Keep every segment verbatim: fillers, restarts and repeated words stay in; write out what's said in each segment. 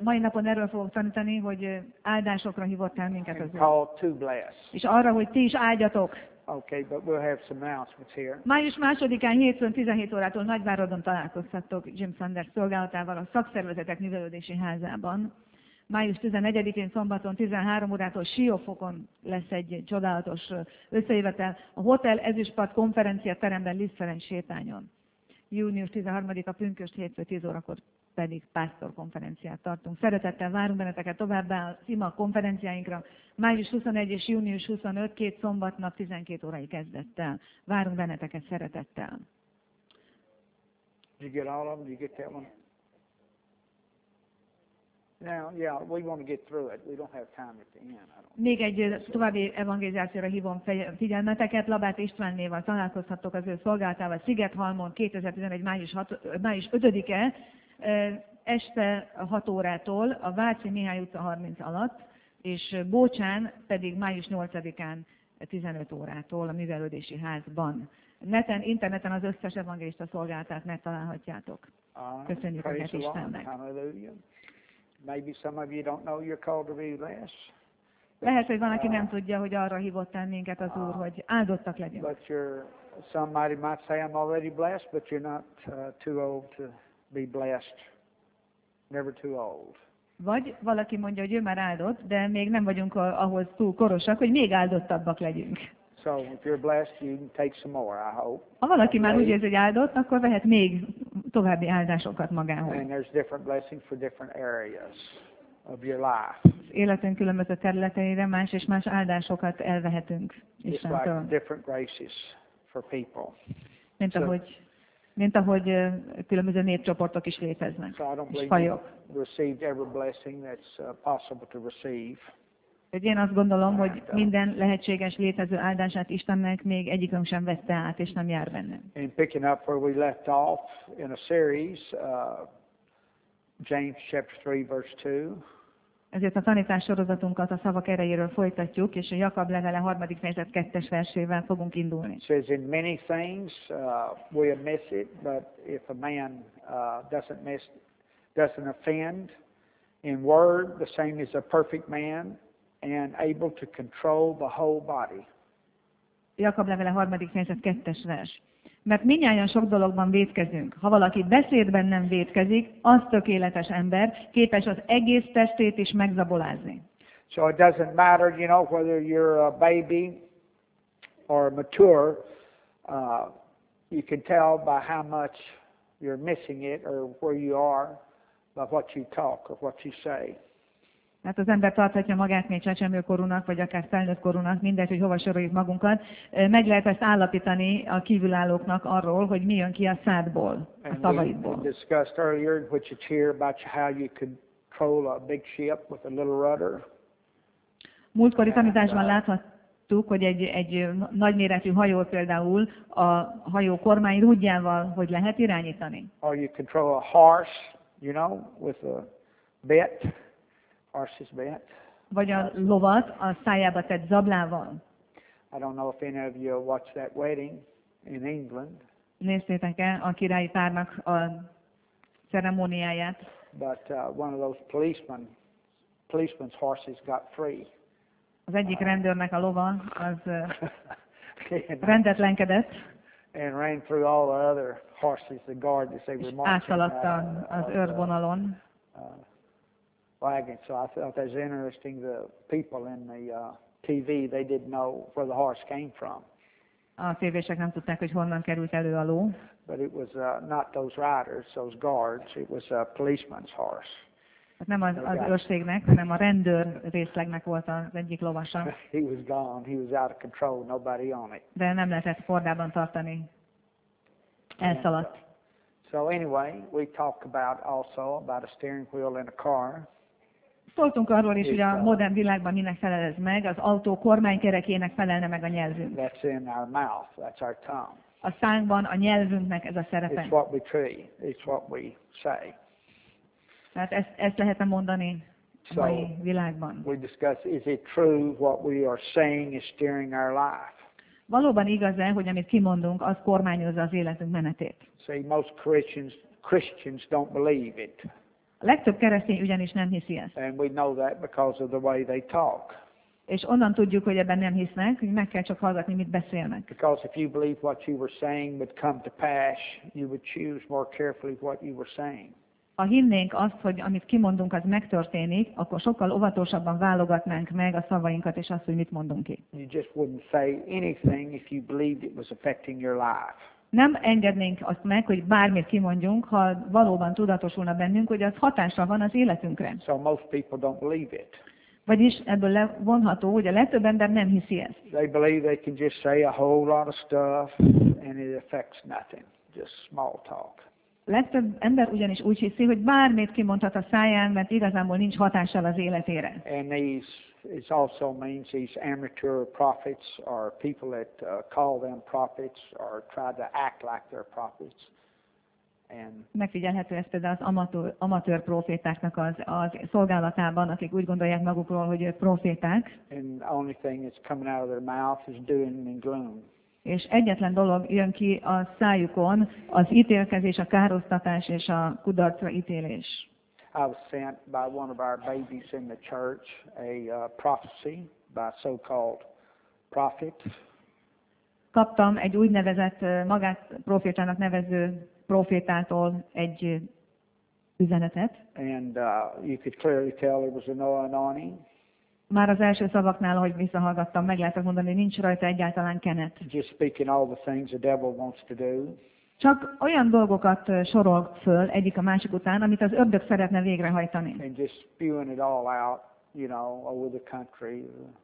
mai napon erről fogok tanítani, hogy áldásokra hívott el minket az and Úr. called to bless. És arra, hogy ti is áldjatok. Okay, but we'll have some announcements here. Május másodikán hétfőn tizenhét órától Nagyváradon találkozhattok Jim Sanders szolgálatával a Szakszervezetek Művelődési Házában. Május tizenegyedikén szombaton tizenhárom órától Siófokon lesz egy csodálatos összejövetel a Hotel Ezüstpart konferencia teremben Liszt Ferenc sétányon. Június tizenharmadika pünkösd hétfő tíz órakor pedig pásztor konferenciát tartunk. Szeretettel várunk benneteket továbbá a SZIMA konferenciáinkra. Május huszonegyedike és június huszonötödike két szombatnap tizenkét órai kezdettel. Várunk benneteket szeretettel. Did you get all of them? Did you get that one? Now, yeah, we want to get through it. We don't have time at the end. I don't Még egy további evangelizációra hívom figyelmeteket. Labát Istvánnéval találkozhattok az ő szolgálatával Szigethalmon kétezer-tizenegy. május, hat, május ötödike este hat órától a Váci Mihály utca harminc alatt, és Bócsán pedig május nyolcadikán tizenöt órától a Művelődési Házban. Neten, interneten az összes evangelista szolgálatát megtalálhatjátok. Köszönjük őket Istennek. Hallelujah. Maybe some of you don't know you're called to be blessed. Lehet, hogy van, aki nem tudja, hogy arra hívott el minket az Úr, hogy áldottak legyünk. But you're, somebody might say I'm already blessed, but you're not uh, too old to be blessed. Never too old. Vagy valaki mondja, hogy ő már áldott, de még nem vagyunk ahhoz túl korosak, hogy még áldottabbak legyünk. So if you're blessed, you can take some more, I hope. Ha valaki már úgy érzi, hogy áldott, akkor vehet még további áldásokat magához. And there's different blessings for different areas of your life. Az életünk különböző területeire más és más áldásokat elvehetünk It's like Istentől. different graces for people. Mint ahogy, mint ahogy ö, különböző népcsoportok is léteznek, So I don't és believe fajok. you've received every blessing that's uh, possible to receive. Hogy én azt gondolom, hogy minden lehetséges létező áldását Istennek még egyikünk sem vette át, és nem jár benne. And picking up where we left off in a series, uh, James chapter three, verse two. Ezért a tanítás sorozatunkat a szavak erejéről folytatjuk, és a Jakab levele harmadik fejezet kettes versével fogunk indulni. It says, in many things uh, we'll miss it, but if a man uh, doesn't miss, doesn't offend in word, the same is a perfect man and able to control the whole body. Jakab levele harmadik fejezet kettes vers. Mert mindnyájan sok dologban vétkezünk. Ha valaki beszédben nem vétkezik, az tökéletes ember, képes az egész testét is megzabolázni. So it doesn't matter, you know, whether you're a baby or mature, uh, you can tell by how much you're missing it or where you are by what you talk or what you say. Hát az ember tarthatja magát még csecsemőkorúnak, vagy akár felnőtt korúnak, mindegy, hogy hova soroljuk magunkat. Meg lehet ezt állapítani a kívülállóknak arról, hogy mi jön ki a szádból, a szavaidból. And we discussed earlier, which is here, about how you control a big ship with a little rudder. Múltkori tanításban láthattuk, hogy egy, egy nagyméretű hajó például a hajó kormány rúdjával hogy lehet irányítani. Or you control a horse, you know, with a bit. Horse's bit. Vagy a lovat a szájába tett zablával. I don't know if any of you watched that wedding in England. Néztétek-e a királyi párnak a ceremóniáját? But uh, one of those policemen, policeman's horses got free. Az egyik rendőrnek a lova az uh, rendetlenkedett. And ran through all the other horses, the guard as they were marching. Áthaladta az őrvonalon. Uh, wagon. So I thought that was interesting. The people in the uh, T V, they didn't know where the horse came from. A tévések nem tudták, hogy honnan került elő a ló. But it was uh, not those riders, those guards. It was a policeman's horse. Hát nem az, az őrségnek, hanem a rendőr részlegnek volt az egyik lovasa. He was gone. He was out of control. Nobody on it. De nem lehetett kordában tartani. Elszaladt. So anyway, we talk about also about a steering wheel in a car. Szóltunk arról is, hogy a modern világban minek felel ez meg, az autó kormánykerekének felelne meg a nyelvünk. That's in our mouth. That's our tongue. A szánkban a nyelvünknek ez a szerepe. It's what we treat. It's what we say. Tehát ezt, ezt lehetne mondani a So mai világban. we discuss, is it true what we are saying is steering our life? Valóban igaz-e, hogy amit kimondunk, az kormányozza az életünk menetét? See, most Christians Christians don't believe it. A legtöbb keresztény ugyanis nem hiszi ezt. And we know that because of the way they talk. És onnan tudjuk, hogy ebben nem hisznek, hogy meg kell csak hallgatni, mit beszélnek. Because if you believe what you were saying would come to pass, you would choose more carefully what you were saying. Ha hinnénk azt, hogy amit kimondunk, az megtörténik, akkor sokkal óvatosabban válogatnánk meg a szavainkat, és azt, hogy mit mondunk ki. You just wouldn't say anything if you believed it was affecting your life. Nem engednénk azt meg, hogy bármit kimondjunk, ha valóban tudatosulna bennünk, hogy az hatással van az életünkre. So most people don't believe it. Vagyis ebből levonható, hogy a legtöbb ember nem hiszi ezt. They believe they can just say a whole lot of stuff and it affects nothing, just small talk. A legtöbb ember ugyanis úgy hiszi, hogy bármit kimondhat a száján, mert igazából nincs hatással az életére. And these, it also means these amateur prophets or people that uh, call them prophets or try to act like they're prophets. And Megfigyelhető ez például az amatőr, amatőr profétáknak az, az szolgálatában, akik úgy gondolják magukról, hogy ők proféták, and the only thing that's coming out of their mouth is doom and gloom. és egyetlen dolog jön ki a szájukon, az ítélkezés, a károsztatás és a kudarcra ítélés. I was sent by one of our babies in the church a uh, prophecy by a so-called prophet. Kaptam egy úgynevezett ö, magát profétának nevező profétától egy ö, üzenetet. And uh, you could clearly tell there was a no anointing. Már az első szavaknál, ahogy visszahallgattam, meg lehetett mondani, hogy nincs rajta egyáltalán kenet. Just speaking all the things the devil wants to do. Csak olyan dolgokat ö, sorol föl egyik a másik után, amit az ördög szeretne végrehajtani. And just spewing it all out, you know, over the country.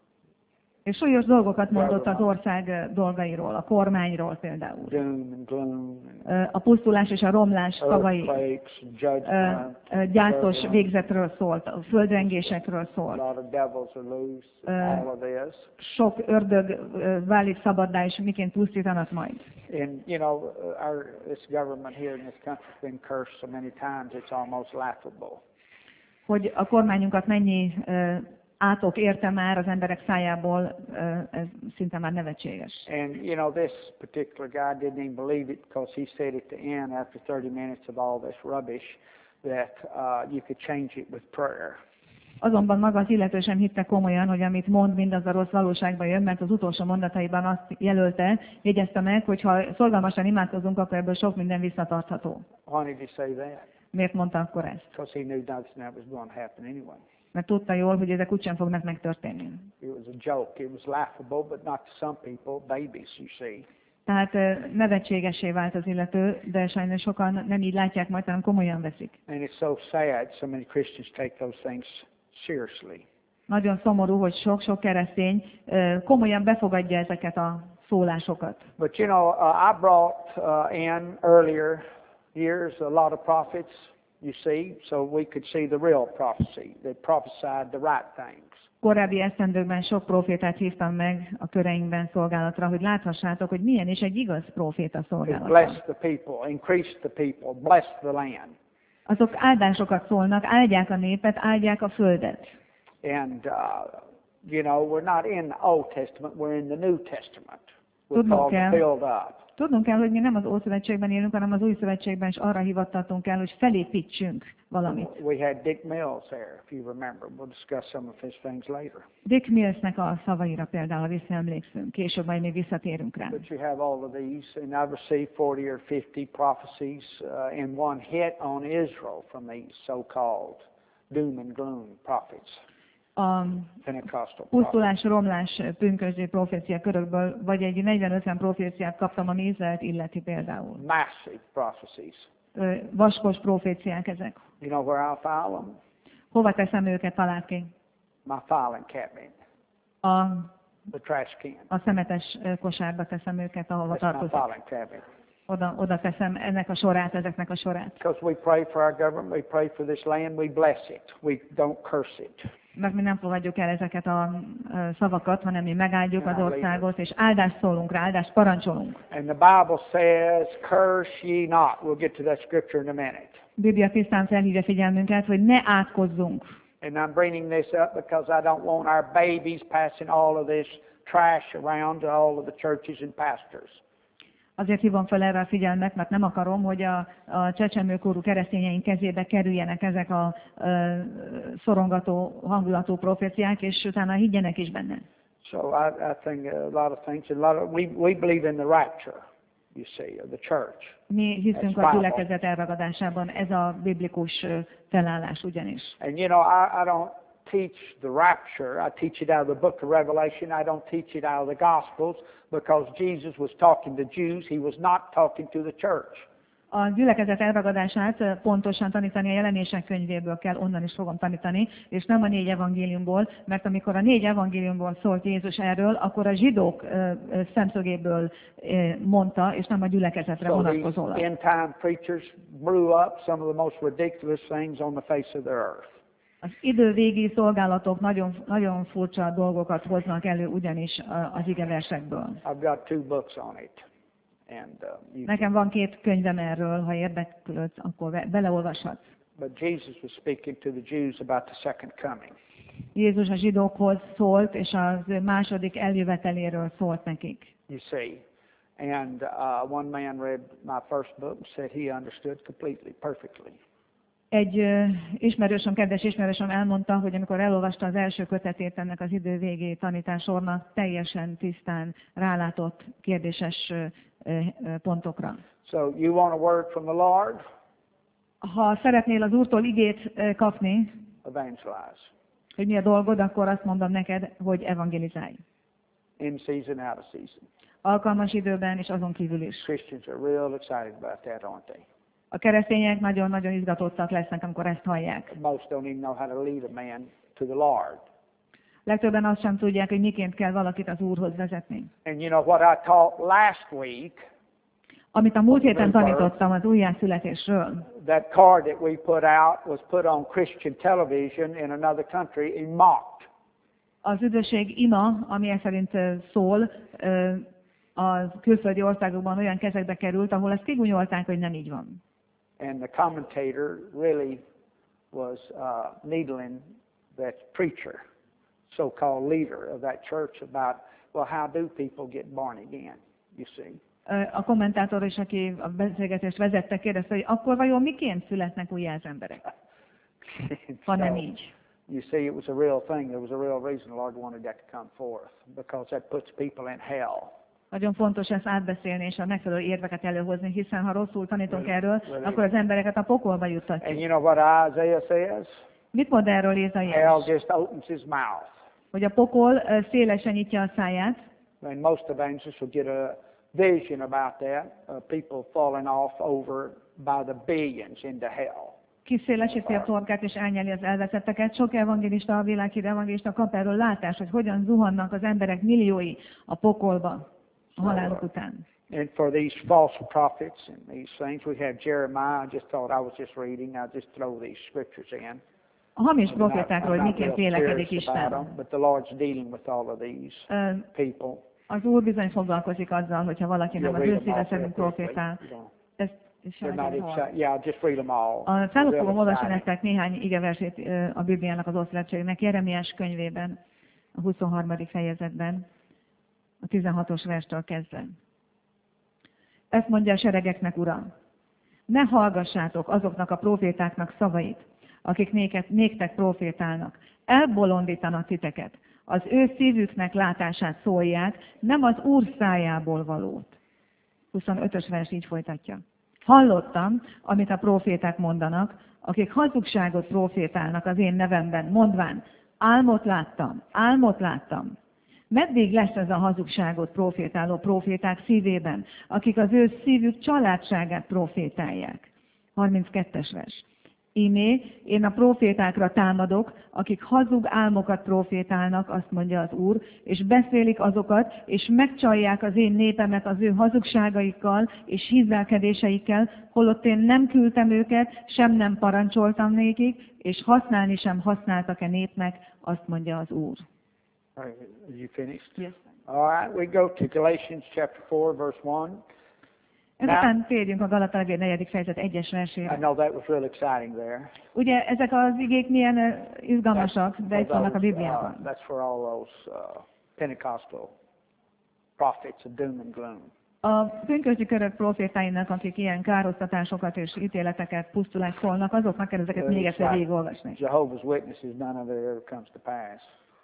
És súlyos dolgokat mondott az ország ö, dolgairól, a kormányról például. Doom and gloom and Ö, A pusztulás és a romlás szavai. earthquakes and Ö, judgment. ö, Gyászos végzetről szólt, a földrengésekről A szólt. lot of devils are loose, Uh, all of this. Sok ördög ö, válik szabaddá, és miként pusztítanak majd. And, you know, our, this government here in this country has been cursed so many times it's almost laughable. Hogy a kormányunkat mennyi ö, átok érte már az emberek szájából, ö, ez szinte már nevetséges. And, you know, this particular guy didn't even believe it because he said at the end, after thirty minutes of all this rubbish, that uh, you could change it with prayer. Azonban maga az illető sem hitte komolyan, hogy amit mond, mindaz a rossz valóságba jön, mert az utolsó mondataiban azt jelölte, jegyezte meg, hogy ha szorgalmasan imádkozunk, akkor ebből sok minden visszatartható. Why did he say that? Miért mondta akkor ezt? Because he knew nothing that was going to happen anyway. Mert tudta jól, hogy ezek úgysem fognak megtörténni. It was a joke. It was laughable, but not to some people, babies, you see. Tehát ö, nevetségesé vált az illető, de sajnos sokan nem így látják majd, hanem komolyan veszik. And it's so sad so many Christians take those things seriously. Nagyon szomorú, hogy sok-sok keresztény ö, komolyan befogadja ezeket a szólásokat. But you know, uh, I brought uh, in earlier years a lot of prophets, you see, so we could see the real prophecy. They prophesied the right things. Korábbi esztendőkben sok profétát hívtam meg a köreinkben szolgálatra, hogy láthassátok, hogy milyen is egy igaz proféta It szolgálata. blessed the people, increased the people, blessed the land. Azok áldásokat szólnak, áldják a népet, áldják a földet. And, uh, you know, we're not in the Old Testament, we're in the New Testament. We're Tudnunk called to kell. build up. Tudnunk kell, hogy mi nem az Ószövetségben élünk, hanem az Új Szövetségben, és arra hivattatunk el, hogy felépítsünk valamit. We had Dick Mills there, if you remember. We'll discuss some of his things later. Dick Millsnek a szavaira például visszaemlékszünk, később majd még visszatérünk rá. But you have all of these, and I've received forty or fifty prophecies uh, in one hit on Israel from these so-called doom and gloom prophets, A Pentecostal prophets. pusztulás, romlás, pünkösdi profécia körökből, vagy egy negyven-ötven proféciát kaptam, ami Izraelt illeti például. Massive prophecies. Ö, Vaskos proféciák ezek. You know where I'll file them? Hova teszem őket, Palátki? My filing cabinet, A, the trash can. a szemetes ö, kosárba teszem őket, ahova That's my tartozik. filing cabinet. Oda, oda teszem ennek a sorát, ezeknek a sorát. Because we pray for our government, we pray for this land, we bless it. We don't curse it. Mert mi nem fogadjuk el ezeket a ö, szavakat, hanem mi megáldjuk az országot, és áldást szólunk rá, áldást parancsolunk. And the Bible says, curse ye not. We'll get to that scripture in a minute. A Biblia tisztán felhívja figyelmünket, hogy ne átkozzunk. And I'm bringing this up because I don't want our babies passing all of this trash around to all of the churches and pastors. Azért hívom fel erre a figyelmet, mert nem akarom, hogy a, a csecsemőkorú keresztényeink kezébe kerüljenek ezek a ö, szorongató hangulatú proféciák, és utána higgyenek is benne. So I, I think a lot of things, a lot of, we, we believe in the rapture, you see, of the church. Mi hiszünk That's a gyülekezet elragadásában, ez a biblikus ö, felállás ugyanis. And you know, I, I don't teach the rapture. I teach it out of the book of Revelation. I don't teach it out of the Gospels because Jesus was talking to Jews. He was not talking to the church. A gyülekezet elragadását pontosan tanítani a Jelenések könyvéből kell, onnan is fogom tanítani, és nem a négy evangéliumból, mert amikor a négy evangéliumból szólt Jézus erről, akkor a zsidók szemszögéből mondta, és nem a gyülekezetre So these vonatkozólag. end time preachers brew up some of the most ridiculous things on the face of the earth. Az idővégi szolgálatok nagyon, nagyon furcsa dolgokat hoznak elő ugyanis az igeversekből. I've got two books on it. And, uh, you Nekem van két könyvem erről, ha érdeklődsz, akkor be- beleolvashatsz. But Jesus was speaking to the Jews about the second coming. Jézus a zsidókhoz szólt, és az ő második eljöveteléről szólt nekik. You see. And uh, one man read my first book and said he understood completely, perfectly. Egy ö, ismerősöm, kedves ismerősöm elmondta, hogy amikor elolvasta az első kötetét ennek az idő végé tanítássornak, teljesen tisztán rálátott kérdéses ö, ö, pontokra. So you want a word from the Lord? Ha szeretnél az Úrtól igét ö, kapni, Evangelize. hogy mi a dolgod, akkor azt mondom neked, hogy evangelizálj. In season, out of season. Alkalmas időben és azon kívül is. Christians are real excited about that, aren't they? A keresztények nagyon-nagyon izgatottak lesznek, amikor ezt hallják. Most don't even know how to lead a man to the Lord. Legtöbben azt sem tudják, hogy miként kell valakit az Úrhoz vezetni. And you know what I taught last week, Amit a múlt héten tanítottam az újjászületésről, that card that we put out was put on Christian television in another country and mocked. az üdvösség ima, ami e szerint ö, szól, ö, a külföldi országokban olyan kezekbe került, ahol ezt kigunyolták, hogy nem így van. And the commentator really was uh, needling that preacher, so-called leader of that church about, well, how do people get born again, you see? Ö, A kommentátor is, aki a beszélgetést vezette, kérdezte, hogy akkor vajon miként születnek újjá az emberek, ha nem So, így. you see, it was a real thing. There was a real reason the Lord wanted that to come forth, because that puts people in hell. Nagyon fontos ezt átbeszélni és a megfelelő érveket előhozni, hiszen ha rosszul tanítunk Well, erről, well, akkor az embereket a pokolba And juttatjuk. you know what Isaiah says? Mit mond erről Hell Ézaiás? just opens his mouth. Hogy a pokol ö, szélesen nyitja a száját, And most evangelists will get a vision about that, uh, people falling off over by the billions into hell. kiszélesíti a torkát és elnyeli az elveszetteket. Sok evangélista, a világhírű evangélista kap erről látást, hogy hogyan zuhannak az emberek milliói a pokolba a haláluk után. And for these false prophets and these things, we have Jeremiah. I just thought I was just reading. I'll just throw these scriptures in. A hamis I'm not- profétákról, I'm hogy not miként real vélekedik serious about Isten. them, but the Lord's dealing with all of these Ö, people. Az Úr bizony foglalkozik azzal, hogyha valaki nem You'll az read ő them szíve all szerint real quickly. profétál. You don't- Ezt is They're not sajnálom. excited. Yeah, I'll just read them all. A Fel Real fogom olvasni exciting. nektek néhány igeversét ö, a Bibliának az Oszövetségnek, Jeremiás könyvében, a huszonharmadik fejezetben, a tizenhatos verstől kezdve. Ezt mondja a seregeknek, Uram, ne hallgassátok azoknak a profétáknak szavait, akik néket, néktek profétálnak. Elbolondítanak titeket. Az ő szívüknek látását szólják, nem az Úr szájából valót. huszonötös vers így folytatja. Hallottam, amit a proféták mondanak, akik hazugságot profétálnak az én nevemben, mondván, álmot láttam, álmot láttam. Meddig lesz ez a hazugságot profétáló proféták szívében, akik az ő szívük családságát profétálják? harminckettes vers. Ímé, én a profétákra támadok, akik hazug álmokat profétálnak, azt mondja az Úr, és beszélik azokat, és megcsalják az én népemet az ő hazugságaikkal és hízelkedéseikkel, holott én nem küldtem őket, sem nem parancsoltam nékik, és használni sem használtak-e népnek, azt mondja az Úr. All right, you finished? Yes. All right, we go to Galatians chapter four, verse one. Ezután térjünk a Galatalagér negyedik fejezet egyes I versére. know that was real exciting there. Ugye ezek az igék milyen ö, izgalmasak, de itt for vannak a those, Bibliában. uh, that's for all those uh, Pentecostal prophets of doom and gloom. A pünkösdi körök profétáinak, akik ilyen károsztatásokat és ítéleteket, pusztulást szólnak, azoknak kell ezeket még egyszer végigolvasni. Jehovah's Witnesses, none of it ever comes to pass.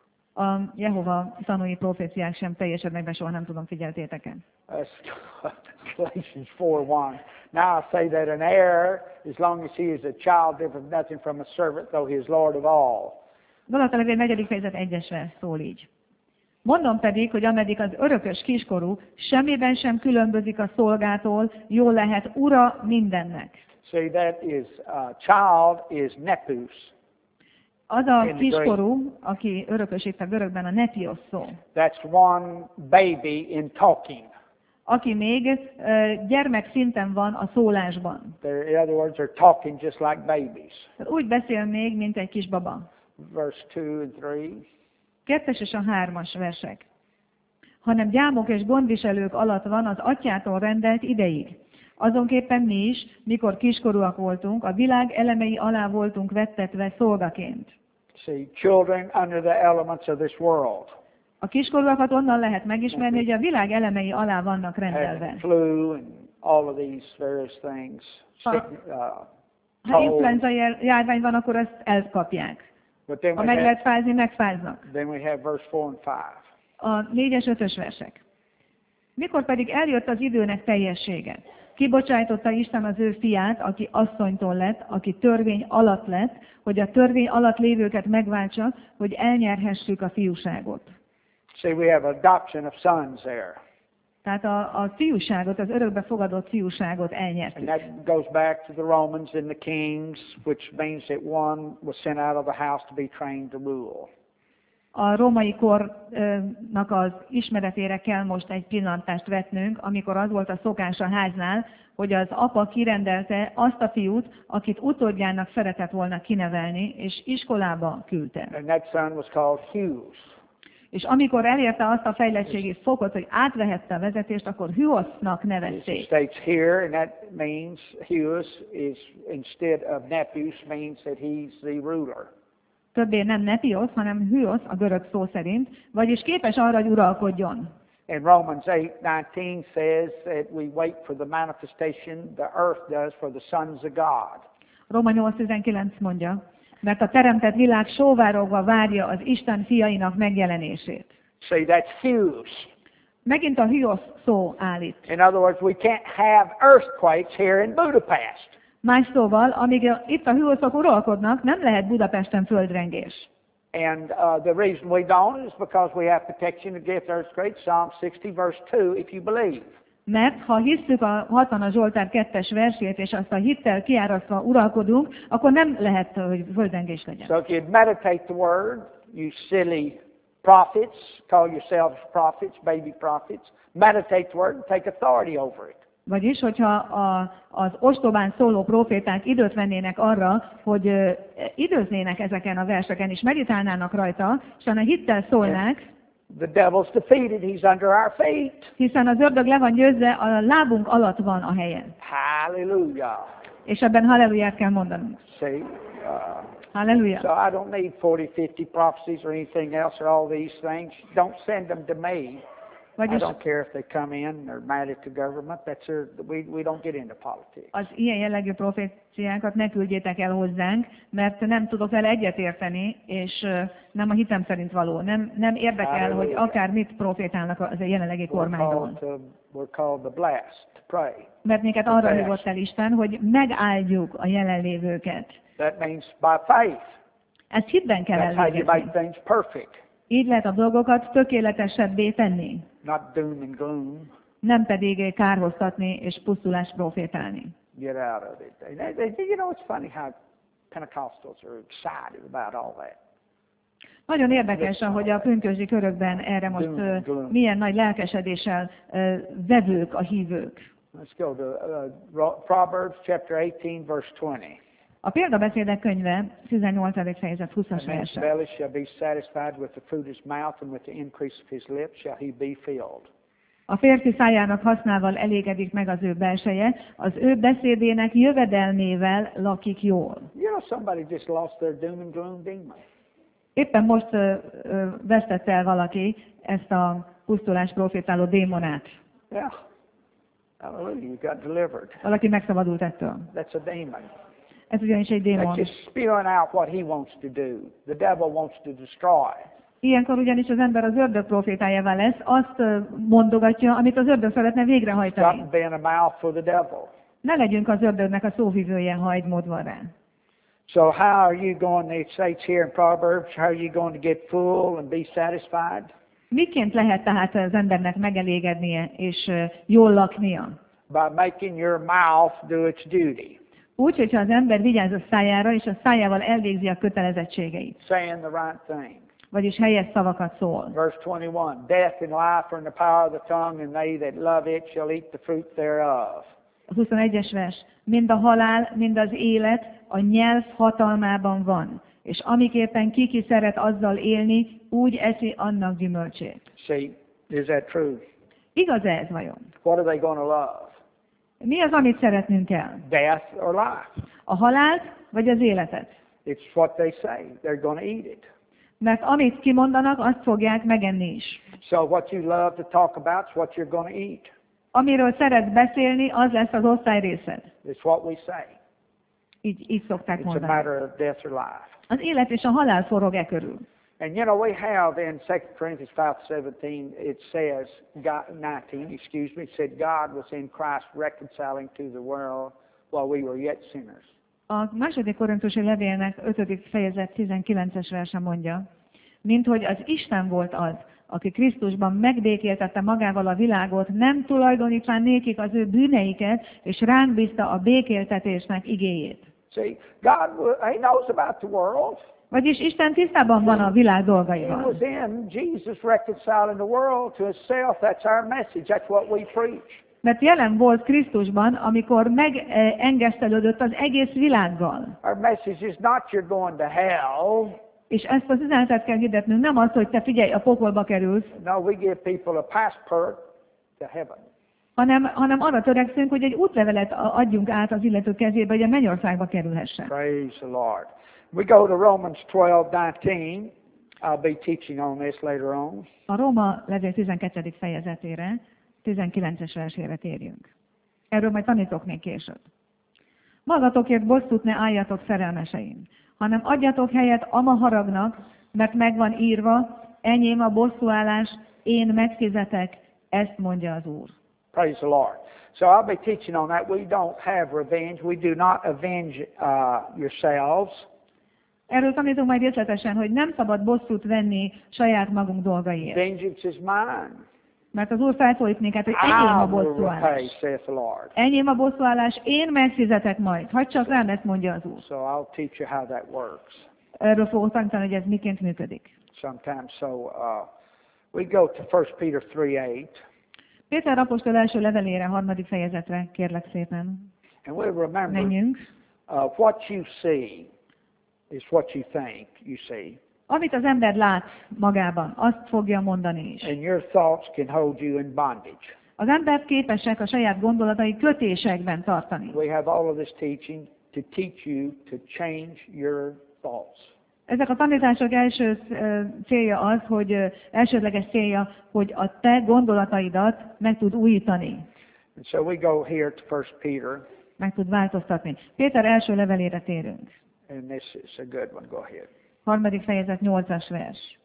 A Jehova tanúi proféciák sem teljesednek be, soha nem tudom, figyeltétek-e. That's Galatians four one. Now I say that an heir, as long as he is a child, differeth nothing from a servant, though he is Lord of all. Galatalevő negyedik fejezet egyes vers szól így. Mondom pedig, hogy ameddig az örökös kiskorú semmiben sem különbözik a szolgától, jól lehet ura mindennek. See, that is, uh, child is nepus. Az a kiskorú, aki örökös itt a görögben, a nepios szó. That's one baby in talking. Aki még uh, gyermek szinten van a szólásban. They're, in other words, they're talking just like babies. Úgy beszél még, mint egy kisbaba. Verse two and three. Kettes és a hármas versek. Hanem gyámok és gondviselők alatt van az atyától rendelt ideig. Azonképpen mi is, mikor kiskorúak voltunk, a világ elemei alá voltunk vettetve szolgaként. See, children under the elements of this world. A kiskorúakat onnan lehet megismerni, hogy a világ elemei alá vannak rendelve. Flu and all of these various things. Ha, ha influenza járvány van, akkor azt elkapják. Ha meg lehet fázni, megfáznak. Then we have verse four and five. A négyes, ötös versek. Mikor pedig eljött az időnek teljessége, kibocsájtotta Isten az ő fiát, aki asszonytól lett, aki törvény alatt lett, hogy a törvény alatt lévőket megváltsa, hogy elnyerhessük a fiúságot. See, we have adoption of sons there. Tehát a, a fiúságot, az örökbe fogadott fiúságot elnyertük. And that goes back to the Romans and the Kings, which means that one was sent out of the house to be trained to rule. A római kornak az ismeretére kell most egy pillantást vetnünk, amikor az volt a szokás a háznál, hogy az apa kirendelte azt a fiút, akit utódjának szeretett volna kinevelni, és iskolába küldte. And that son was called Hughes. És amikor elérte azt a fejlettségi fokot, hogy átvehette a vezetést, akkor Hughesnak nevezték. It states here, and that means Hughes is, instead of Nepus, means that he's the ruler. Többé nem Nepios, hanem Hughes a görög szó szerint, vagyis képes arra, hogy uralkodjon. And Romans eight nineteen says that we wait for the manifestation, the earth does, for the sons of God. Róma nyolc tizenkilenc mondja, mert a teremtett világ sóvárogva várja az Isten fiainak megjelenését. See, that's Hughes. Megint a Hughes szó állít. In other words, we can't have earthquakes here in Budapest. Más szóval, amíg itt a Hughesok uralkodnak, nem lehet Budapesten földrengés. And uh, the reason we don't is because we have protection against earthquakes, Psalm sixty verse two, if you believe. Mert ha hisszük a hatvanas Zsoltár kettes versét, és azt a hittel kiárasztva uralkodunk, akkor nem lehet, hogy földrengés legyen. So if you meditate the word, you silly prophets, call yourselves prophets, baby prophets, meditate the word and take authority over it. Vagyis, hogyha a, az ostobán szóló proféták időt vennének arra, hogy ö, időznének ezeken a verseken, és meditálnának rajta, és a hittel szólnák, the devil's defeated, he's under our feet. Hiszen az ördög le van győzve, a lábunk alatt van a helyen. Hallelujah. És ebben halleluját kell mondanunk. See, uh, Hallelujah. so I don't need forty, fifty prophecies or anything else or all these things. Don't send them to me. Vagyis I don't care if they come in, they're mad at the government. That's their, we, we don't get into politics. az ilyen jellegű proféciákat ne küldjétek el hozzánk, mert nem tudok vele egyetérteni, és nem a hitem szerint való. Nem, nem érdekel, hogy akár mit profétálnak az jelenlegi kormányban. We're called, to, we're called the blessed, to pray. Mert minket arra hívott el Isten, hogy megáldjuk a jelenlévőket. That means by faith. Ezt hitben kell That's how you make elvégezni. things perfect. Így lehet a dolgokat tökéletesebbé tenni. Not doom and gloom. Nem pedig kárhoztatni és pusztulást profétálni. Get out of it. And they- they- You know, it's funny how Pentecostals are excited about all that. Nagyon érdekes, hogy a pünkösdi körökben erre most ö, milyen nagy lelkesedéssel ö, vevők a hívők. Let's go to uh, Ro- Proverbs chapter eighteen, verse twenty. A példabeszédek könyve tizennyolcadik fejezet A huszas man's verse. belly shall be satisfied with the fruit of his mouth, and with the increase of his lips shall he be filled. A férfi szájának hasznával elégedik meg az ő belseje, az ő beszédének jövedelmével lakik jól. You know, somebody just lost their doom and gloom demon. Éppen most ö, ö, vesztette el valaki ezt a pusztulás profétáló démonát. Yeah. Hallelujah, you got delivered. Valaki megszabadult ettől. That's a demon. Ez ugyanis egy That's démon. just spewing out what he wants to do. The devil wants to destroy. Ilyenkor ugyanis az ember az ördög profétájává lesz, azt ö, mondogatja, amit az ördög szeretne végrehajtani. Stop being a mouth for the devil. Ne legyünk az ördögnek a szóvivője, ha egy mód van rá. So how are you going to, it states here in Proverbs, how are you going to get full and be satisfied? Miként lehet tehát az embernek megelégednie és ö, jól laknia? By making your mouth do its duty. Úgy, hogyha az ember vigyáz a szájára, és a szájával elvégzi a kötelezettségeit. Saying the right thing. Vagyis helyes szavakat szól. Verse twenty-one, death and life are in the power of the tongue, and they that love it shall eat the fruit thereof. A huszonegyes vers. Mind a halál, mind az élet a nyelv hatalmában van, és amiképpen ki ki szeret azzal élni, úgy eszi annak gyümölcsét. See, is that true? Igaz ez vajon? What are they going to love? Mi az, amit szeretnünk kell? Death or life? A halált, vagy az életet? It's what they say. They're going to eat it. Mert amit kimondanak, azt fogják megenni is. So what you love to talk about is what you're going to eat. Amiről szeretsz beszélni, az lesz az osztályrészed. It's what we say. Így, így szokták It's a mondani. matter of death or life. Az élet és a halál forog e körül. And you know, we have in Second Corinthians five seventeen, it says, God, nineteen, excuse me, it said God was in Christ reconciling to the world while we were yet sinners. A második korintusi levélnek ötödik fejezet tizenkilences verse mondja, mint hogy az Isten volt az, aki Krisztusban megbékéltette magával a világot, nem tulajdonítván nékik az ő bűneiket, és ránk bízta a békéltetésnek igéjét. See, God, He knows about the world. Vagyis Isten tisztában van a világ He dolgaival. was in Jesus reconciling the world to Himself. That's our message. That's what we preach. Mert jelen volt Krisztusban, amikor megengesztelődött az egész világgal. Our message is not you're going to hell. És ezt az üzenetet kell hirdetnünk, nem az, hogy te figyelj, a pokolba kerülsz, No, we give people a passport to heaven. hanem, hanem arra törekszünk, hogy egy útlevelet adjunk át az illető kezébe, hogy a mennyországba kerülhessen. Praise the Lord. We go to Romans twelve nineteen. I'll be teaching on this later on. A Róma levél tizenkettedik fejezetére, tizenkilences versére térjünk. Erről majd tanítok még később. Magatokért bosszút ne álljatok, szerelmeseim, hanem adjatok helyet ama haragnak, mert megvan írva, enyém a bosszúállás, én megfizetek, ezt mondja az Úr. Praise the Lord. So I'll be teaching on that. We don't have revenge. We do not avenge uh, yourselves. Erről tanítunk majd részletesen, hogy nem szabad bosszút venni saját magunk dolgaiért. Vengeance is mine. Mert az Úr felszólít minket, hogy enyém a I will repay, bosszúállás. saith the Lord. Enyém a bosszúállás, én megfizetek majd. Hadd csak rám, ezt mondja az Úr. So I'll teach you how that works Erről fogok tanítani, hogy ez miként működik. sometimes. So uh, we go to First Peter three eight. Péter apostol első levelére, harmadik fejezetre, kérlek szépen. And we remember Menjünk. uh, what you see is what you think you see. Amit az ember lát magában, azt fogja mondani is. And your thoughts can hold you in bondage. Az ember képesek a saját gondolatai kötésekben tartani. We have all of this teaching to teach you to change your thoughts. Ezek a tanítások első ö, célja az, hogy ö, elsődleges célja, hogy a te gondolataidat meg tud újítani, And so we go here to First Peter, meg tud változtatni. Péter első levelére térünk. and this is a good one. Go ahead. Harmadik fejezet, nyolcas vers.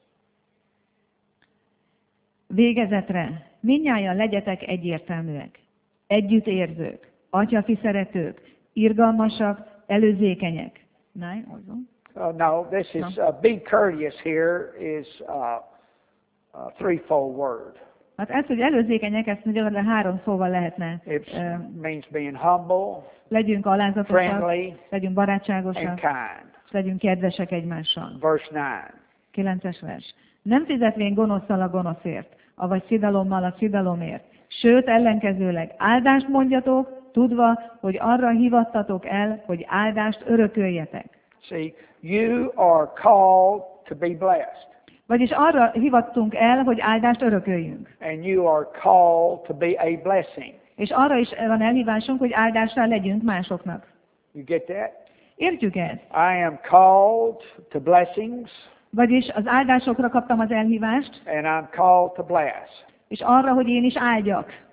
Végezetre, mindnyájan legyetek egyértelműek, együttérzők, atyafi szeretők, irgalmasak, előzékenyek. Nine, also. Uh, no, this is uh, be courteous here is uh, a threefold word. Hát ez, hogy előzékenyek, ezt gyakorlatilag három szóval lehetne. It ö, means being humble, legyünk alázatosak, friendly, legyünk and barátságosak, kind. és legyünk kedvesek egymással. Verse nine. Kilences vers. Nem fizetvén gonoszszal a gonoszért, avagy szidalommal a szidalomért. Sőt, ellenkezőleg áldást mondjatok, tudva, hogy arra hivattatok el, hogy áldást örököljetek. See, you are called to be blessed, Vagyis arra hivattunk el, hogy áldást örököljünk. and you are called to be a blessing. És arra is van elhívásunk, hogy áldásra legyünk másoknak. You get that? Értjük ezt? I am called to blessings, Vagyis az áldásokra kaptam az elhívást, and I'm called to bless. és arra, hogy én is áldjak.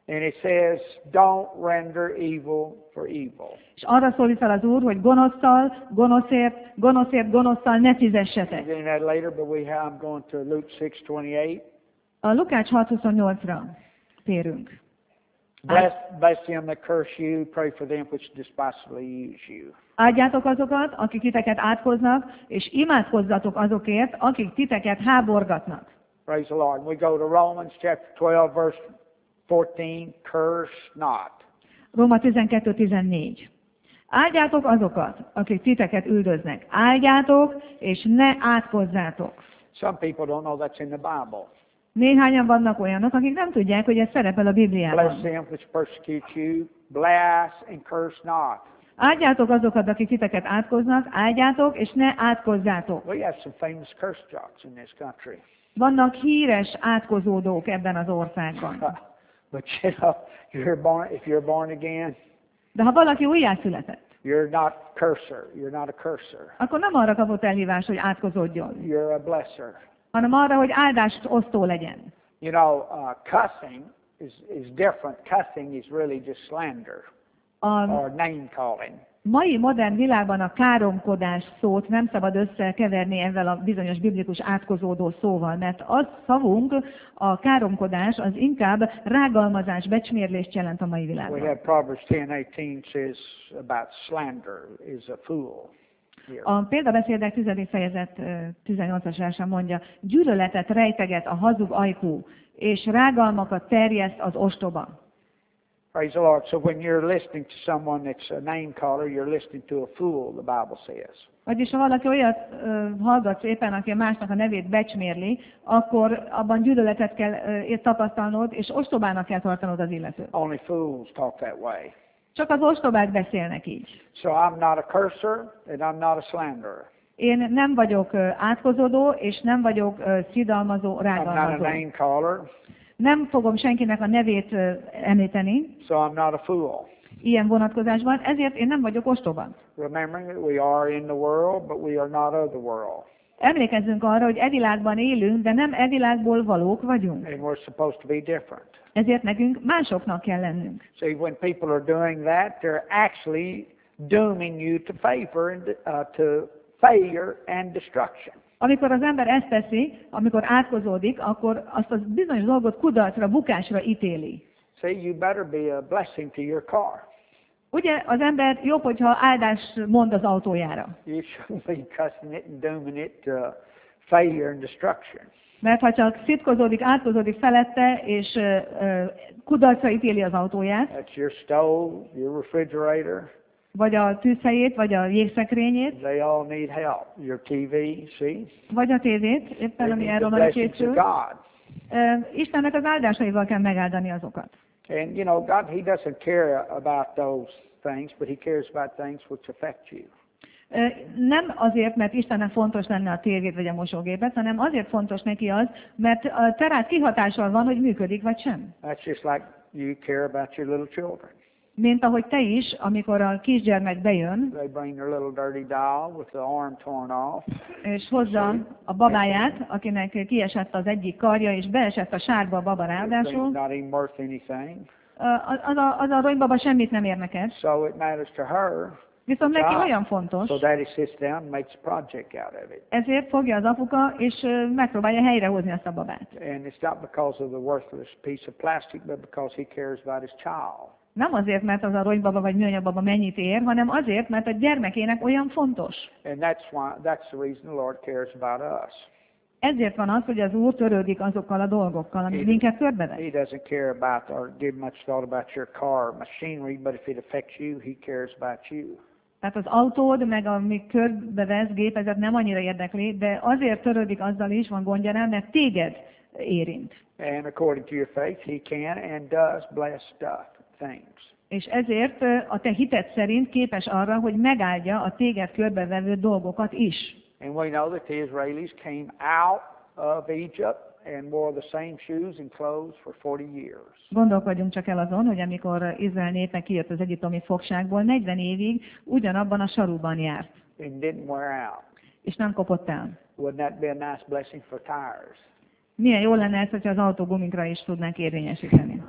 And it says, don't render evil for evil. És arra szólít fel az Úr, hogy gonoszszal, gonoszért, gonoszért, gonoszszal ne fizessetek. We'll get into that later, but we have, I'm going to Luke six twenty-eight. A Lukács hat huszonnyolcra térünk. Bless, bless them that curse you, pray for them which despitefully use you. Áldjátok azokat, akik titeket átkoznak, és imádkozzatok azokért, akik titeket háborgatnak. Praise the Lord. We go to Romans chapter twelve, verse fourteen, curse not. Róma tizenkettő tizennégy. Áldjátok azokat, akik titeket üldöznek. Áldjátok, és ne átkozzátok. Some people don't know that's in the Bible. Néhányan vannak olyanok, akik nem tudják, hogy ez szerepel a Bibliában. Bless them which persecute you, bless and curse not. Áldjátok azokat, akik titeket átkoznak, áldjátok, és ne átkozzátok. We have some famous curse jocks in this country. Vannak híres átkozódók ebben az országban. But you know, you're born, if you're born again, De ha valaki újjászületett, you're not curser. You're not a curser. akkor nem arra kapott elhívást, hogy átkozódjon, You're a blesser. hanem arra, hogy áldást osztó legyen. You know, uh, cussing is, is different. Cussing is really just slander A or name calling. mai modern világban a káromkodás szót nem szabad összekeverni ezzel a bizonyos biblikus átkozódó szóval, mert az szavunk, a káromkodás, az inkább rágalmazás, becsmérlést jelent a mai We világban. have Proverbs ten eighteen says about slander is a fool. Here. A példabeszédek tizedik fejezet tizennyolcas verse mondja, gyűlöletet rejteget a hazug ajkú, és rágalmakat terjeszt az ostoba. Praise the Lord. So when you're listening to someone that's a name caller, you're listening to a fool, the Bible says. Vagyis ha valaki olyat ö, hallgatsz éppen, aki másnak a nevét becsmérli, akkor abban gyűlöletet kell ö, tapasztalnod, és ostobának kell tartanod az illetőt. Only fools talk that way. Csak az ostobák beszélnek így. So I'm not a curser and I'm not a slanderer. Én nem vagyok ö, átkozódó, és nem vagyok ö, szidalmazó, I'm not a rágalmazó. name caller, Nem fogom senkinek a nevét ö, említeni, so I'm not a fool. ilyen vonatkozásban, ezért én nem vagyok ostoba. Remembering that we are in the world, but we are not of the world. Emlékezzünk arra, hogy e világban élünk, de nem e világból valók vagyunk. And we're supposed to be different. Ezért nekünk másoknak kell lennünk. See, when people are doing that, they're actually dooming you to favor and uh, to failure and destruction. Amikor az ember ezt teszi, amikor átkozódik, akkor azt a bizonyos dolgot kudarcra, bukásra ítéli. See, you better be a blessing to your car. Ugye az ember jobb, hogyha áldást mond az autójára. You shouldn't be cussing it and dooming it to failure and destruction. Mert ha csak szitkozódik, átkozódik felette, és uh, uh, kudarcra ítéli az autóját, That's your stove, your refrigerator. vagy a tűzhelyét, vagy a jégszekrényét, They all need help. Your T V, see? vagy a tévét, éppen They ami need the elromlani blessings of készül. God. Uh, Istennek az áldásaival kell megáldani azokat. And you know, God, He doesn't care about those things, but He cares about things which affect you. Uh, Nem azért, mert Istennek fontos lenne a tévét vagy a mosógépet, hanem azért fontos neki az, mert a te rád kihatással van, hogy működik vagy sem. That's just like you care about your little children. Mint ahogy te is, amikor a kisgyermek bejön, They bring their little dirty doll with the arm torn off. és hozza a babáját, akinek kiesett az egyik karja, és beesett a sárba a baba It's ráadásul, not even worth anything. az az a, az a ronybaba semmit nem ér neked. So it matters to her. Viszont neki olyan fontos, So daddy sits down and makes a project out of it. ezért fogja az apuka, és ö, megpróbálja helyrehozni azt a babát. And it's not because of the worthless piece of plastic, but because he cares about his child. Nem azért, mert az a ronybaba vagy műanyag mennyit ér, hanem azért, mert a gyermekének olyan fontos. And that's why that's the reason the Lord cares about us. Ezért van az, hogy az Úr törődik azokkal a dolgokkal, amik minket körbevesz. He doesn't care about or give much thought about your car machinery, but if it affects you, he cares about you. Tehát az autód, meg ami körbevesz gépezet nem annyira érdekli, de azért törődik azzal is, van gondja rá, mert téged érint. And according to your faith, he can and does bless stuff, things. És ezért ö, a te hited szerint képes arra, hogy megáldja a téged körbevevő dolgokat is. And we know that the Israelis came out of Egypt and wore the same shoes and clothes for forty years. Gondolkodjunk csak el azon, hogy amikor Izrael népe kijött az egyiptomi fogságból, negyven évig ugyanabban a sarúban járt, And didn't wear out. és nem kopott el. Wouldn't that be a nice blessing for tires? Milyen jó lenne ez, hogyha az autógumikra is tudnánk érvényesíteni.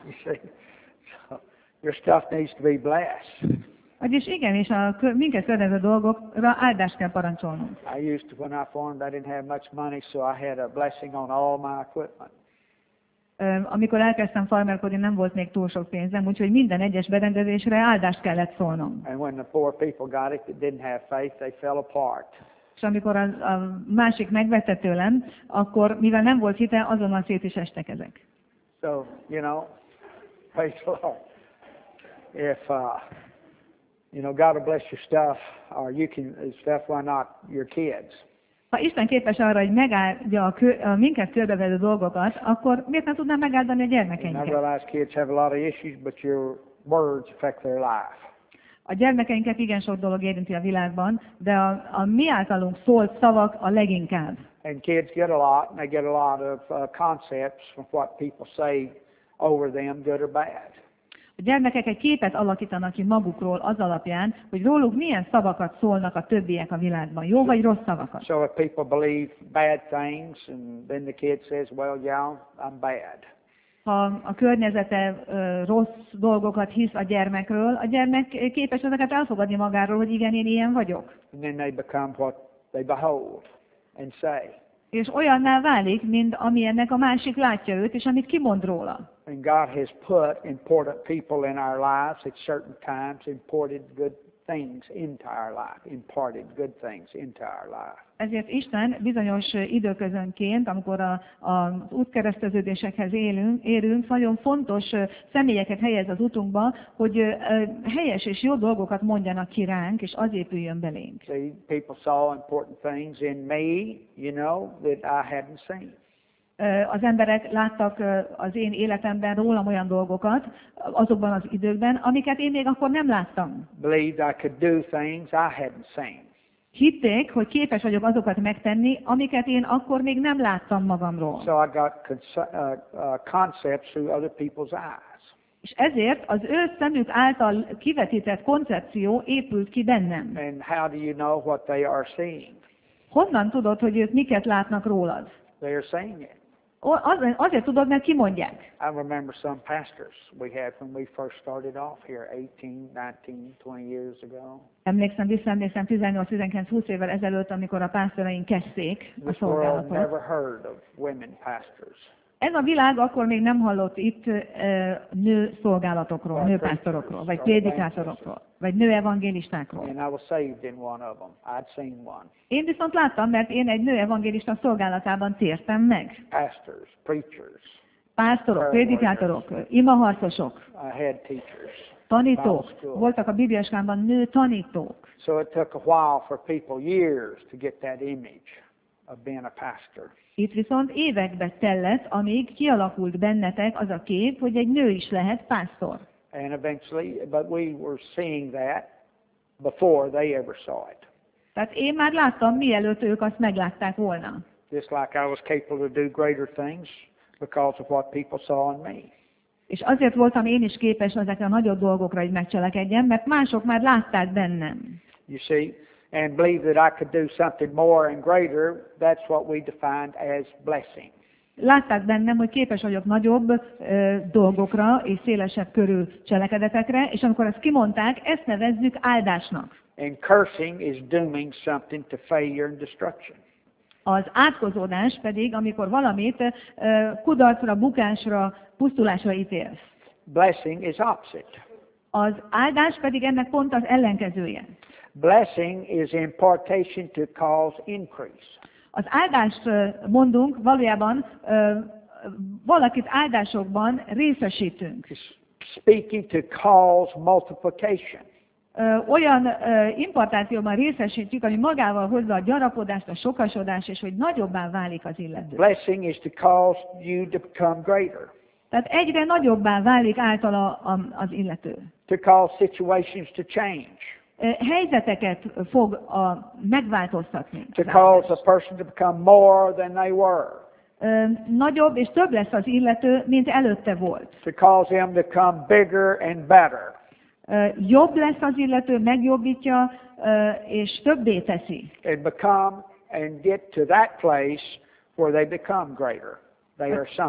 You see? So your stuff needs to be blessed. Vagyis igenis, a kö- minket környező dolgokra áldást kell parancsolnunk. I used to, when I farmed, I didn't have much money, so I had a blessing on all my equipment. Ö, Amikor elkezdtem farmerkodni, nem volt még túl sok pénzem, úgyhogy minden egyes berendezésre áldást kellett szólnom. And when the poor people got it that didn't have faith, they fell apart. És amikor a, a másik megvette tőlem, akkor mivel nem volt hite, azonnal szét is estek ezek. So, you know, praise the Lord. If, uh, you know, God will bless your stuff, or you can, stuff, why not your kids? Ha Isten képes arra, hogy megáldja a, kö, a minket körbevevő dolgokat, akkor miért nem tudná megáldani a And I gyermekeinket? realize kids have a lot of issues, but your words affect their life. A gyermekeinket igen sok dolog érinti a világban, de a, a mi általunk szólt szavak a leginkább. And kids get a lot, and they get a lot of uh, concepts of what people say over them, good or bad. A gyermekek egy képet alakítanak ki magukról az alapján, hogy róluk milyen szavakat szólnak a többiek a világban, jó vagy rossz szavakat. So if people believe bad things, and then the kid says, well, yeah, I'm bad. Ha a környezete ö, rossz dolgokat hisz a gyermekről, a gyermek képes ezeket elfogadni magáról, hogy igen, én ilyen vagyok. And then they become what they behold and say. És olyanná válik, mint amilyennek a másik látja őt, és amit kimond róla. And God has put important people in our lives at certain times, imported good things into our life, imparted good things into our life. Ezért Isten bizonyos időközönként, amikor a, a, az útkereszteződésekhez élünk, érünk, nagyon fontos ö, személyeket helyez az utunkba, hogy ö, helyes és jó dolgokat mondjanak ki ránk, és az épüljön belénk. See, people saw important things in me, you know, that I hadn't seen. Ö, Az emberek láttak ö, az én életemben rólam olyan dolgokat, azokban az időkben, amiket én még akkor nem láttam. Believed I could do things I hadn't seen. Hitték, hogy képes vagyok azokat megtenni, amiket én akkor még nem láttam magamról. So I got conce- uh, uh, concepts through other people's eyes. És ezért az ő szemük által kivetített koncepció épült ki bennem. And how do you know what they are seeing? Honnan tudod, hogy ők miket látnak rólad? They are seeing it. O- az- Azért tudod, mert kimondják. I remember some pastors we had when we first started off here eighteen, nineteen, twenty years ago. Emlékszem, visszaemlékszem tizennyolc, tizenkilenc, húsz évvel ezelőtt, amikor a pásztoraink kezdték a This world szolgálatot. never heard of women pastors. Ez a világ akkor még nem hallott itt uh, nő szolgálatokról, nőpásztorokról, vagy prédikátorokról, vagy nő evangélistákról. And I was saved in one of them. I'd seen one. Én viszont láttam, mert én egy nő evangélista szolgálatában tértem meg. Pastors, preachers, Pásztorok, prédikátorok, imaharcosok, uh, head teachers. tanítók, voltak a bibliaskámban nő tanítók. So it took a while for people, years, to get that image of being a pastor. Itt viszont évekbe tellett, amíg kialakult bennetek az a kép, hogy egy nő is lehet pásztor. And eventually, but we were seeing that before they ever saw it. Tehát én már láttam, mielőtt ők azt meglátták volna. Just like I was capable to do greater things because of what people saw in me. És azért voltam én is képes ezekre a nagyobb dolgokra, hogy megcselekedjem, mert mások már látták bennem. You see, and believe that I could do something more and greater, that's what we defined as blessing. Látták bennem, hogy képes vagyok nagyobb ö, dolgokra és szélesebb körű cselekedetekre, és amikor ezt kimondták, ezt nevezzük áldásnak. And cursing is dooming something to failure and destruction. Az átkozódás pedig, amikor valamit ö, kudarcra, bukásra, pusztulásra ítélsz. Blessing is opposite. Az áldás pedig ennek pont az ellenkezője. Blessing is impartation to cause increase. Az áldást ö, mondunk, valójában ö, valakit áldásokban részesítünk. It's speaking to cause multiplication. Ö, olyan ö, importációban részesítjük, ami magával hozza a gyarapodást, a sokasodást, és hogy nagyobbá válik az illető. Blessing is to cause you to become greater, Tehát egyre nagyobbá válik általa a- az illető. to cause situations to change, Ö, Helyzeteket fog a, megváltoztatni. to cause a person to become more than they were, Ö, Nagyobb és több lesz az illető, mint előtte volt. to cause them to come bigger and better. Ö, Jobb lesz az illető, megjobbítja, ö, és többé teszi. And become and get to that place where they become greater. They are something.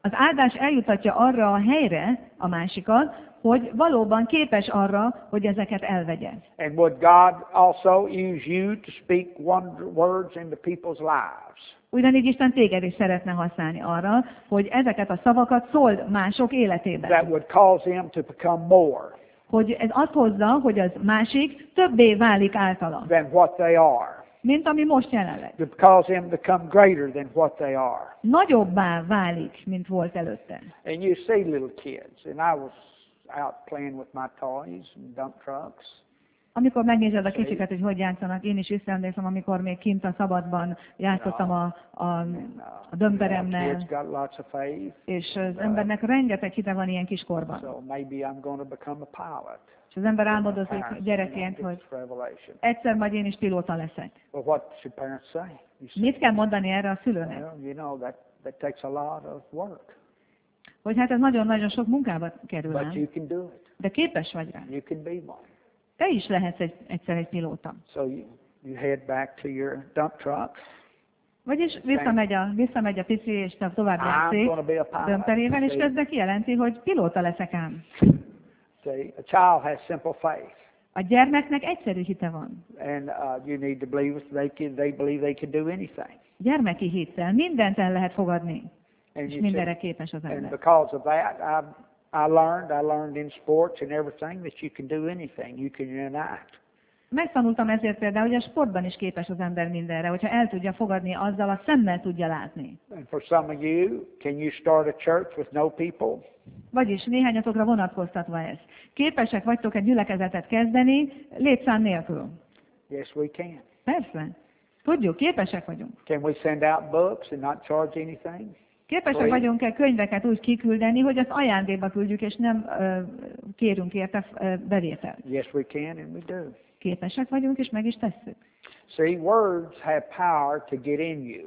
Az áldás eljutatja arra a helyre a másikat, hogy valóban képes arra, hogy ezeket elvegye. And would God also use you to speak wonder words into people's lives? Ugyanígy Isten téged is szeretne használni arra, hogy ezeket a szavakat szóld mások That életében. would cause them to become more Hogy ez azt hozza, hogy az másik többé válik általa, than what they are. mint ami most jelenleg. To cause them to become greater than what they are. Nagyobbá válik, mint volt előtte. And you see little kids, and I was out playing with my toys and dump trucks. Amikor megnézed a kicsiket, hogy hogy játszanak, én is visszaemlékszem, amikor még kint a szabadban játszottam a, a, a dömperemmel, Kids got lots of faith, és az embernek rengeteg hite van ilyen kiskorban. so maybe I'm going to become a pilot. És az ember álmodozik gyerekként, hogy It's revelation. egyszer majd én is pilóta leszek. Well, what should parents say? You say, Mit kell mondani erre a szülőnek? well, you know, that, that takes a lot of work, Hogy hát ez nagyon-nagyon sok munkába kerül but ám, you can do it. de képes vagy rá. You can be one. Te is lehetsz egy, egyszer egy pilóta. So you, you head back to your dump truck. Vagyis visszamegy a, visszamegy a pici, és tovább I'm játszik going to be a pilot. dömperével, és See? közben kijelenti, hogy pilóta leszek ám. See, a child has simple faith, A gyermeknek egyszerű hite van. and uh, you need to believe that they can. They believe they can do anything. Gyermeki hittel mindent el lehet fogadni, And és you mindenre see, képes az and ember. because of that, I I learned. I learned in sports and everything that you can do anything. You can enact. Megtanultam ezért például, hogy a sportban is képes az ember mindenre, hogyha el tudja fogadni, azzal a szemmel tudja látni. And for some of you, can you start a church with no people? Vagyis néhányatokra vonatkoztatva ez. Képesek vagytok egy gyülekezetet kezdeni létszám nélkül. Yes, we can. Persze. Tudjuk, képesek vagyunk. Can we send out books and not charge anything? Képesek Right. vagyunk-e könyveket úgy kiküldeni, hogy azt ajándékba küldjük, és nem ö, kérünk érte ö, bevételt. Yes, we can, and we do. Képesek vagyunk, és meg is tesszük. See, words have power to get in you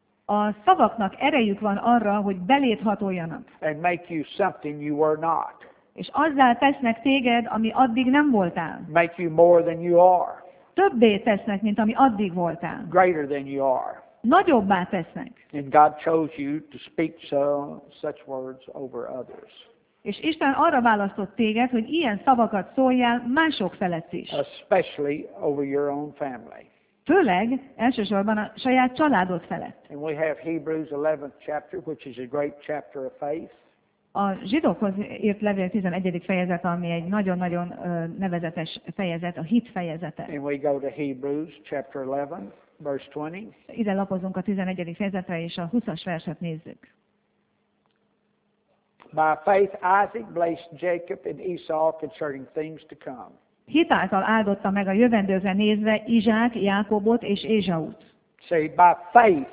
A szavaknak erejük van arra, hogy beléd hatoljanak, and make you something you were not. és azzal tesznek téged, ami addig nem voltál. Make you more than you are, Többé tesznek, mint ami addig voltál. greater than you are. Nagyobbá tesznek. And God chose you to speak so, such words over others, És Isten arra választott téged, hogy ilyen szavakat szóljál mások felett is. especially over your own family. Főleg, elsősorban a saját családod felett. And we have Hebrews eleventh chapter, which is a great chapter of faith. A zsidókhoz írt levél tizenegyedik fejezet, ami egy nagyon-nagyon ö, nevezetes fejezet, a hit fejezete. And we go to Hebrews chapter eleven, verse twenty. Ide lapozunk a tizenegyedik fejezetre, és a huszas verset nézzük. By faith Isaac blessed Jacob and Esau concerning things to come. Hitáltal áldotta meg a jövendőkre nézve Izsák, Jákobot és Ézsaut. See, by faith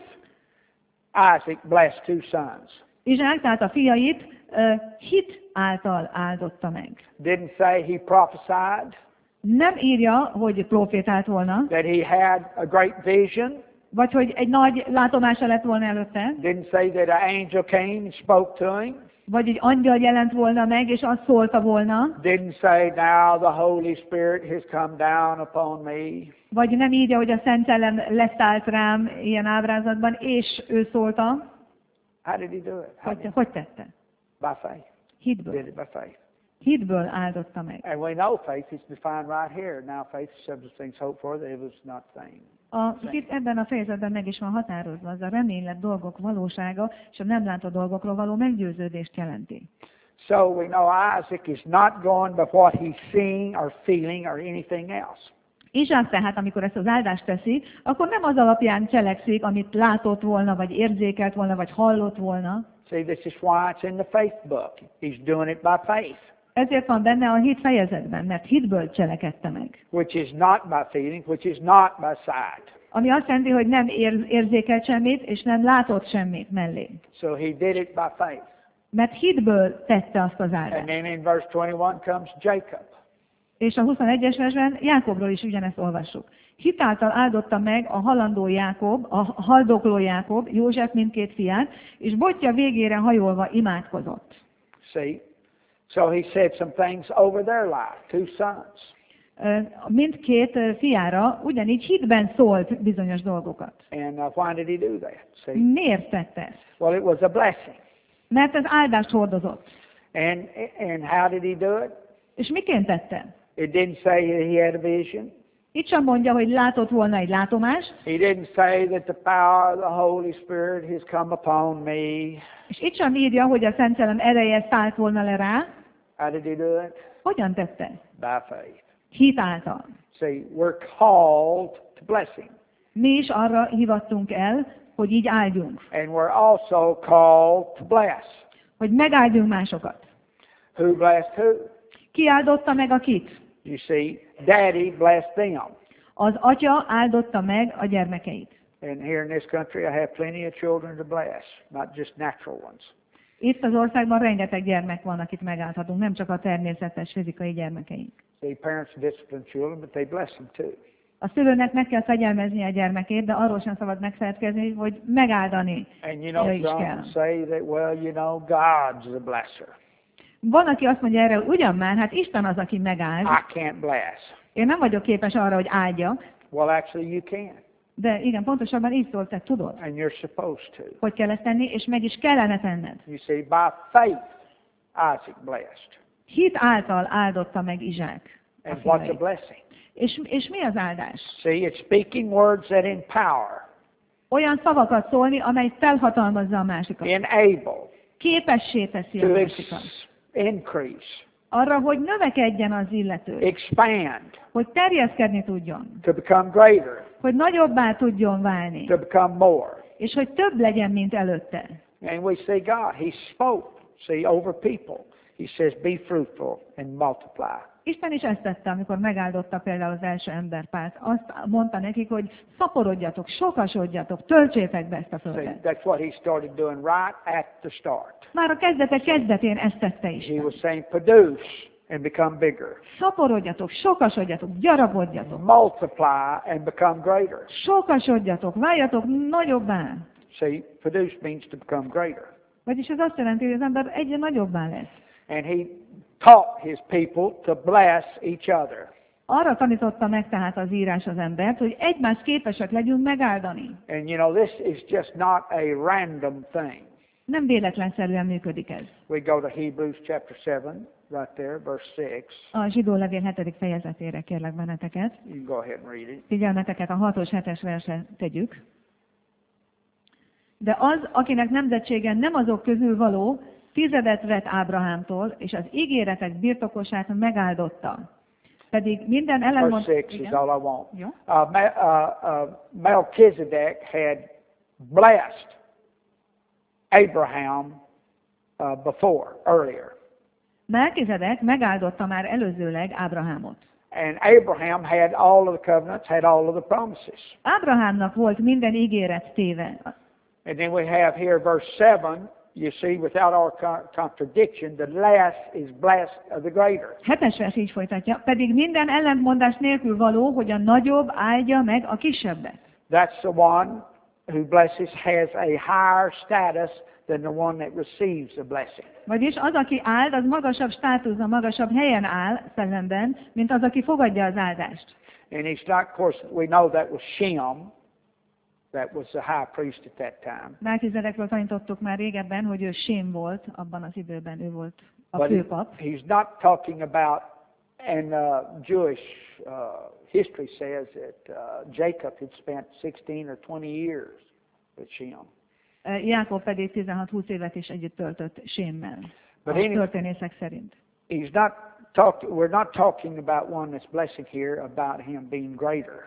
Isaac blessed two sons. Izsák, tehát a fiait ö, hit által áldotta meg. Didn't say he prophesied, Nem írja, hogy profétált volna, that he had a great vision. vagy hogy egy nagy látomása lett volna előtte, Didn't say that an angel came and spoke to him. vagy egy angyal jelent volna meg, és azt szólta volna, Didn't say, now the Holy Spirit has come down upon me. vagy nem írja, hogy a Szent Szellem leszállt rám ilyen ábrázatban, és ő szólta. How did he do it? How Hogy, did, hogy tette? by faith. Hitből. Did it by faith. Hitből áldotta meg. And we know faith is defined right here. Now faith is substance of things hoped for, that it was not seen. A hit ebben a fejezetben meg is van határozva, az a reménylett dolgok valósága, és a nem látott dolgokról való meggyőződést jelenti. So we know Isaac is not going by what he's seeing or feeling or anything else. Izsák tehát, amikor ezt az áldást teszi, akkor nem az alapján cselekszik, amit látott volna, vagy érzékelt volna, vagy hallott volna. See, this is why it's in the faith book. He's doing it by faith, Ezért van benne a hit fejezetben, mert hitből cselekedte meg. which is not by feeling, which is not by sight. Ami azt jelenti, hogy nem ér- érzékelt semmit, és nem látott semmit mellé. So he did it by faith. Mert hitből tette azt az And áldást. then in verse twenty-one comes Jacob. És a huszonegyes versben Jákobról is ugyanezt olvassuk. Hitáltal áldotta meg a halandó Jákob, a haldokló Jákob, József mindkét fiát, és botja végére hajolva imádkozott. See? So he said some things over their life, two sons. Ö, Mindkét ö, fiára ugyanígy hitben szólt bizonyos dolgokat. And uh, why did he do that? See? Miért tette ezt? Well, it was a blessing. Mert ez áldást hordozott. And, and how did he do it? És miként tette? It didn't say that he had a vision. Itt sem mondja, hogy látott volna egy látomást, He didn't say that the power of the Holy Spirit has come upon me. és itt sem írja, hogy a Szent Szellem ereje szállt volna le rá. How did he do it? Hogyan tette? By faith. Hit által. See, we're called to blessing. Mi is arra hivattunk el, hogy így áldjunk. And we're also called to bless. Hogy megáldjunk másokat. Who blessed who? Ki áldotta meg a kit? You see, Daddy blessed them. Az atya áldotta meg a gyermekeit. And here in this country, I have plenty of children to bless, not just natural ones. Itt az országban rengeteg gyermek van, akit megáldhatunk, nem csak a természetes fizikai gyermekeink. See, parents discipline children, but they bless them too. A szülőnek meg kell fegyelmezni a gyermekét, de arról sem szabad megfelelkezni, hogy megáldani And you know, is kell. some say that, well, you know, God's the blesser. Van, aki azt mondja erre, hogy ugyan már, hát Isten az, aki megáld. I can't bless. Én nem vagyok képes arra, hogy áldjak, Well, actually, you can, de igen, pontosabban így szólt, te tudod, and you're supposed to. hogy kell ezt tenni, és meg is kellene tenned. You see, by faith, Isaac blessed. Hit által áldotta meg Izsák a And what's a fiait. blessing? És, és mi az áldás? See, it's speaking words that empower, Olyan szavakat szólni, amely felhatalmazza a másikat. enable, Képessé teszi a to másikat. ex- increase, Arra, hogy növekedjen az illető. expand, Hogy terjeszkedni tudjon. to become greater, Hogy nagyobbá tudjon válni. to become more. És hogy több legyen, mint előtte. And we see God, He spoke, see, over people. He says, be fruitful and multiply. Isten is ezt tette, amikor megáldotta például az első emberpárt. Azt mondta nekik, hogy szaporodjatok, sokasodjatok, töltsétek be ezt a See, földet. that's what He started doing right at the start. Már a kezdetek kezdetén ezt tette He Isten. was saying, produce and become bigger. Szaporodjatok, sokasodjatok, gyarapodjatok, Multiply and become greater. sokasodjatok, váljatok nagyobbá. See, produce means to become greater. Vagyis ez azt jelenti, hogy az ember egyre nagyobbá lesz. And He taught His people to bless each other. Arra tanította meg tehát az írás az embert, hogy egymást képesek legyünk megáldani. And you know, this is just not a random thing. Nem véletlenszerűen működik ez. We go to Hebrews chapter seven, right there, verse six. A zsidó levél hetedik fejezetére kérlek benneteket. You can go ahead and read it. Figyelmeteket a hatos hetes verset tegyük. De az, akinek nemzetsége nem azok közül való, tizedet vett Ábrahámtól, és az ígéretek birtokosát megáldotta. Pedig minden Verse ellenmond... six is Igen? all I want. Jó. Uh, Ma- uh, uh, Melchizedek had blessed Abraham uh, before, earlier. Melchizedek megáldotta már előzőleg Ábrahámot. And Abraham had all of the covenants, had all of the promises. Ábrahámnak volt minden ígéret téve. And then we have here verse seven, you see, without our co- contradiction, the less is blessed of the greater. Hetes vers így folytatja, pedig minden ellentmondás nélkül való, hogy a nagyobb áldja meg a kisebbet. That's the one who blesses has a higher status than the one that receives the blessing. Vagyis az, aki áld, az magasabb státuszban, magasabb helyen áll szellemben, mint az, aki fogadja az áldást. And he's not, of course, we know that was Shem, that was the high priest at that time. Melchizedekről tanítottuk már régebben, hogy ő Sém volt, abban az időben ő volt a But he- főpap. he's not talking about, and uh, Jewish uh, history says that uh, Jacob had spent sixteen or twenty years with Shem. Uh, Jákob pedig tizenhat-húsz évet is együtt töltött Sémmel, a But any- történészek szerint. He's not talk, we're not talking about one that's blessing here about him being greater,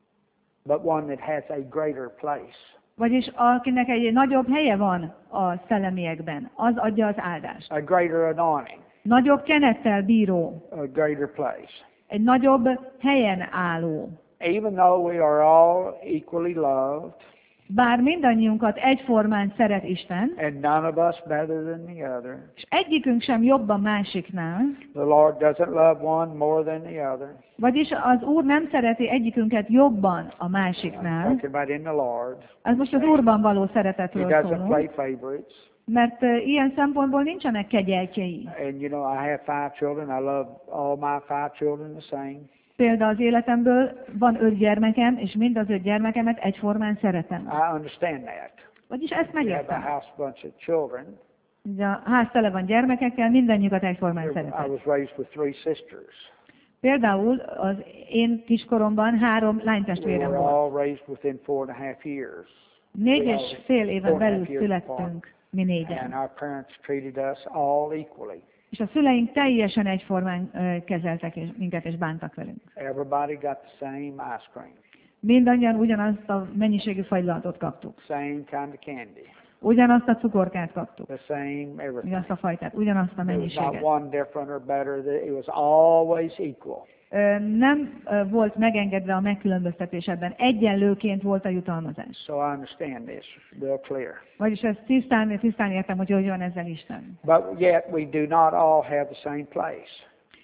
but one that has a greater place. Vagyis akinek egy nagyobb helye van a szellemiekben, az adja az áldást. A greater anointing, Nagyobb kenettel bíró, a greater place. egy nagyobb helyen álló. Even though we are all equally loved, Bár mindannyiunkat egyformán szeret Isten, and none of us better than the other, és egyikünk sem jobb a másiknál, the Lord doesn't love one more than the other. vagyis az Úr nem szereti egyikünket jobban a I'm másiknál, talking about in the Lord. az most az Úrban való He szeretetről doesn't szólunk, play favorites. mert uh, ilyen szempontból nincsenek kegyeltjei. And you know, I have five children. I love all my five children the same. Példa az életemből, van öt gyermekem, és mind az öt gyermekemet egyformán szeretem. I understand that. Vagyis ezt You have a megértem. house bunch of children. Ugye a ház tele van gyermekekkel, mindannyiukat egyformán I szeretett. was raised with three sisters. Például az én kiskoromban három We lánytestvérem were volt. all raised within four and a half years. Négy We és all- fél éven four and a belül half years apart. születtünk mi And négyen. our parents treated us all equally. És a szüleink teljesen egyformán ö, kezeltek és minket és bántak velünk. Everybody got the same ice cream, Mindannyian ugyanazt a mennyiségű fagylaltot kaptuk. same kind of candy, Ugyanazt a cukorkát kaptuk. the same everything. Ugyanazt a fajtát, ugyanazt a There was not mennyiséget. one different or better. It was always equal. Ö, Nem ö, volt megengedve a megkülönböztetés ebben. Egyenlőként volt a jutalmazás. So I understand this real clear. Vagyis ezt tisztán, tisztán értem, hogy hogy van ezzel Isten. But yet we do not all have the same place.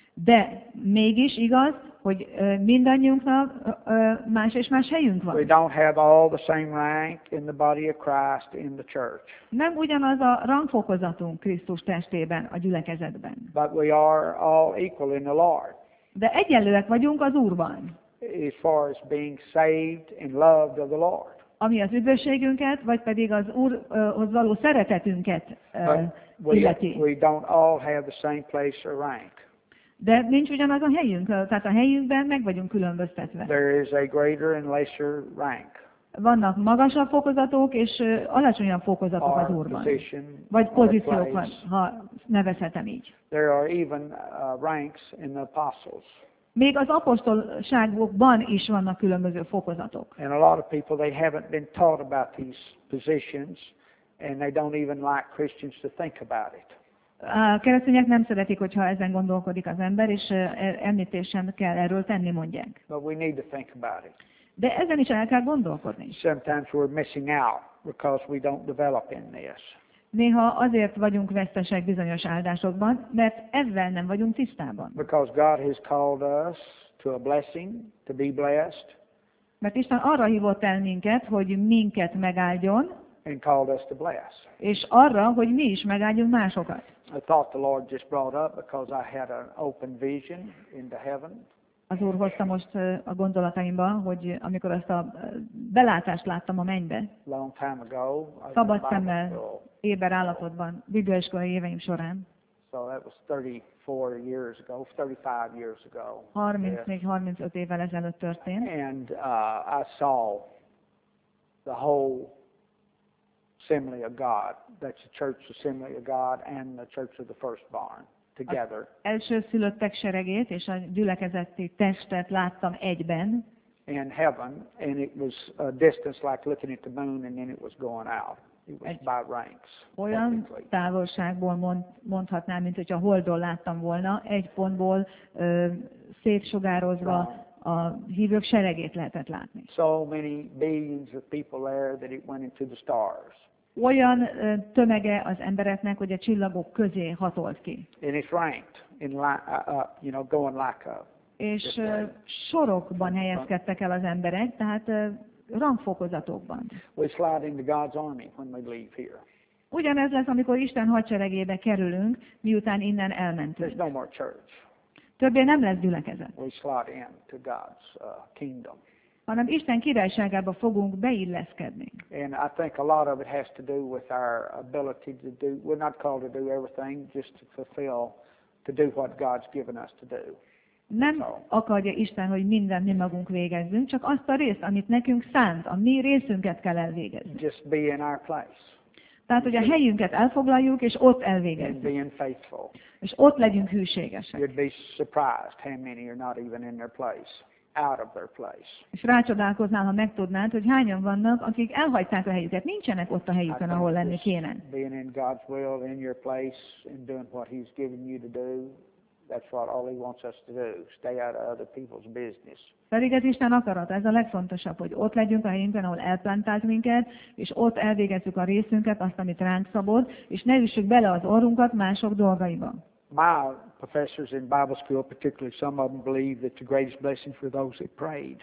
De mégis igaz, hogy ö, mindannyiunknak ö, más és más helyünk We van. don't have all the same rank in the body of Christ in the church. Nem ugyanaz a rangfokozatunk Krisztus testében, a gyülekezetben. But we are all equal in the Lord De egyenlőek vagyunk az Úrban, as far as being saved and loved of the Lord. ami az üdvösségünket, vagy pedig az Úrhoz való szeretetünket ö, But we, illeti. we don't all have the same place or rank. De nincs ugyanaz a helyünk, tehát a helyünkben meg vagyunk különböztetve. There is a greater and lesser rank Vannak magasabb fokozatok és ö, alacsonyabb fokozatok az or Úrban. position Vagy or pozíciók, place. van, ha nevezhetem így. There are even uh, ranks in the apostles. Még az apostolságokban is vannak különböző fokozatok. And a lot of people, they haven't been taught about these positions, and they don't even like Christians to think about it. A keresztények nem szeretik, hogyha ezen gondolkodik az ember, és ö, e- említést sem kell erről tenni, mondják. But we need to think about it. De ezen is el kell gondolkodni. Sometimes we're missing out because we don't develop in this. Néha azért vagyunk vesztesek bizonyos áldásokban, mert ezzel nem vagyunk tisztában. Because God has called us to a blessing, to be blessed, Mert Isten arra hívott el minket, hogy minket megáldjon, and called us to bless. és arra, hogy mi is megáldjunk másokat. A thought the Lord just brought up because I had an open vision into heaven. Az Úr hozta most ö, a gondolataimba, hogy amikor azt a ö, belátást láttam a mennybe, Long time ago. I was in szabad Bible szemmel, school. éber állapotban, bibliaiskolai éveim során, So that was thirty-four years ago, thirty-five years ago. harminc-harmincöt évvel ezelőtt történt, And uh, I saw the whole assembly of God. That's the church assembly of God and the church of the firstborn together. első szülöttek seregét és a gyülekezeti testet láttam egyben, In heaven, and it was a distance like looking at the moon, and then it was going out. It was Egy- by ranks. olyan technically. távolságból mond, mondhatnám, mint hogyha holdon láttam volna, egy pontból ö, szétsugározva a hívők seregét lehetett látni. So many billions of people there that it went into the stars. Olyan ö, tömege az embereknek, hogy a csillagok közé hatolt ki. And it's ranked in line, uh, uh, you know, going like a. És ö, sorokban helyezkedtek el az emberek, tehát ö, rangfokozatokban. We slide into God's army when we leave here. Ugyanez lesz, amikor Isten hadseregébe kerülünk, miután innen There's elmentünk. no more church. Többé nem lesz gyülekezet, We slide into God's uh, kingdom. hanem Isten királyságába fogunk beilleszkedni. And I think a lot of it has to do with our ability to do. We're not called to do everything, just to fulfill, to do what God's given us to do. Nem akarja Isten, hogy mindent mi magunk végezzünk, csak azt a részt, amit nekünk szánt, a mi részünket kell elvégezni. Just be in our place Tehát, hogy a helyünket elfoglaljuk, és ott and elvégezzük. being faithful. És ott legyünk hűségesek. You'd be surprised how many are not even in their place, out of their place. És rácsodálkoznál, ha megtudnád, hogy hányan vannak, akik elhagyták a helyüket, nincsenek ott a I helyükön, think ahol lenni just kéne. Being in God's will, in your place, and doing what He's given you to do, that's what all He wants us to do. Stay out of other people's business. Pedig ez Isten akarata, ez a legfontosabb, hogy ott legyünk a helyünkön, ahol elplantált minket, és ott elvégezzük a részünket, azt, amit ránk szabott, és ne üssük bele az orrunkat mások dolgaiba. My professors in Bible school, particularly some of them, believe that the greatest blessing for those that prayed.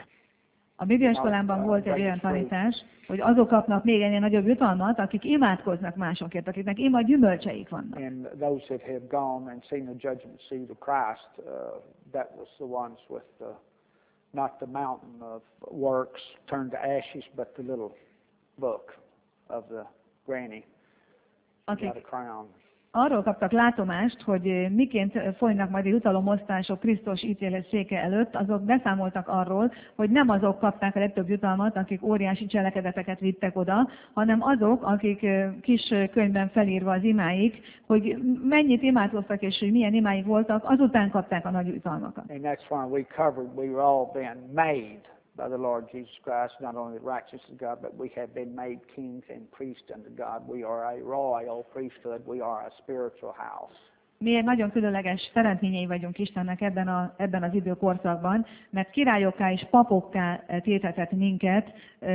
A bibliaiskolában volt egy olyan tanítás, hogy azok kapnak még ennél nagyobb jutalmat, akik imádkoznak másokért, akiknek ima gyümölcseik vannak. And those that have gone and seen the judgment seat of Christ, uh, that was the ones with the, not the mountain of works turned to ashes, but the little book of the granny. Got a Akik crown. arról kaptak látomást, hogy miként folynak majd a jutalomosztások Krisztus ítélet széke előtt, azok beszámoltak arról, hogy nem azok kapták a legtöbb jutalmat, akik óriási cselekedeteket vittek oda, hanem azok, akik kis könyvben felírva az imáik, hogy mennyit imádkoztak és hogy milyen imáik voltak, azután kapták a nagy jutalmakat. And that's why we covered, we were all been made by the Lord Jesus Christ, not only the righteousness of God, but we have been made kings and priests unto God. We are a royal priesthood. We are a spiritual house. Mi nagyon különleges teremtményei vagyunk Istennek ebben, a, ebben az időkorszakban, mert királyokká és papokká tétetett minket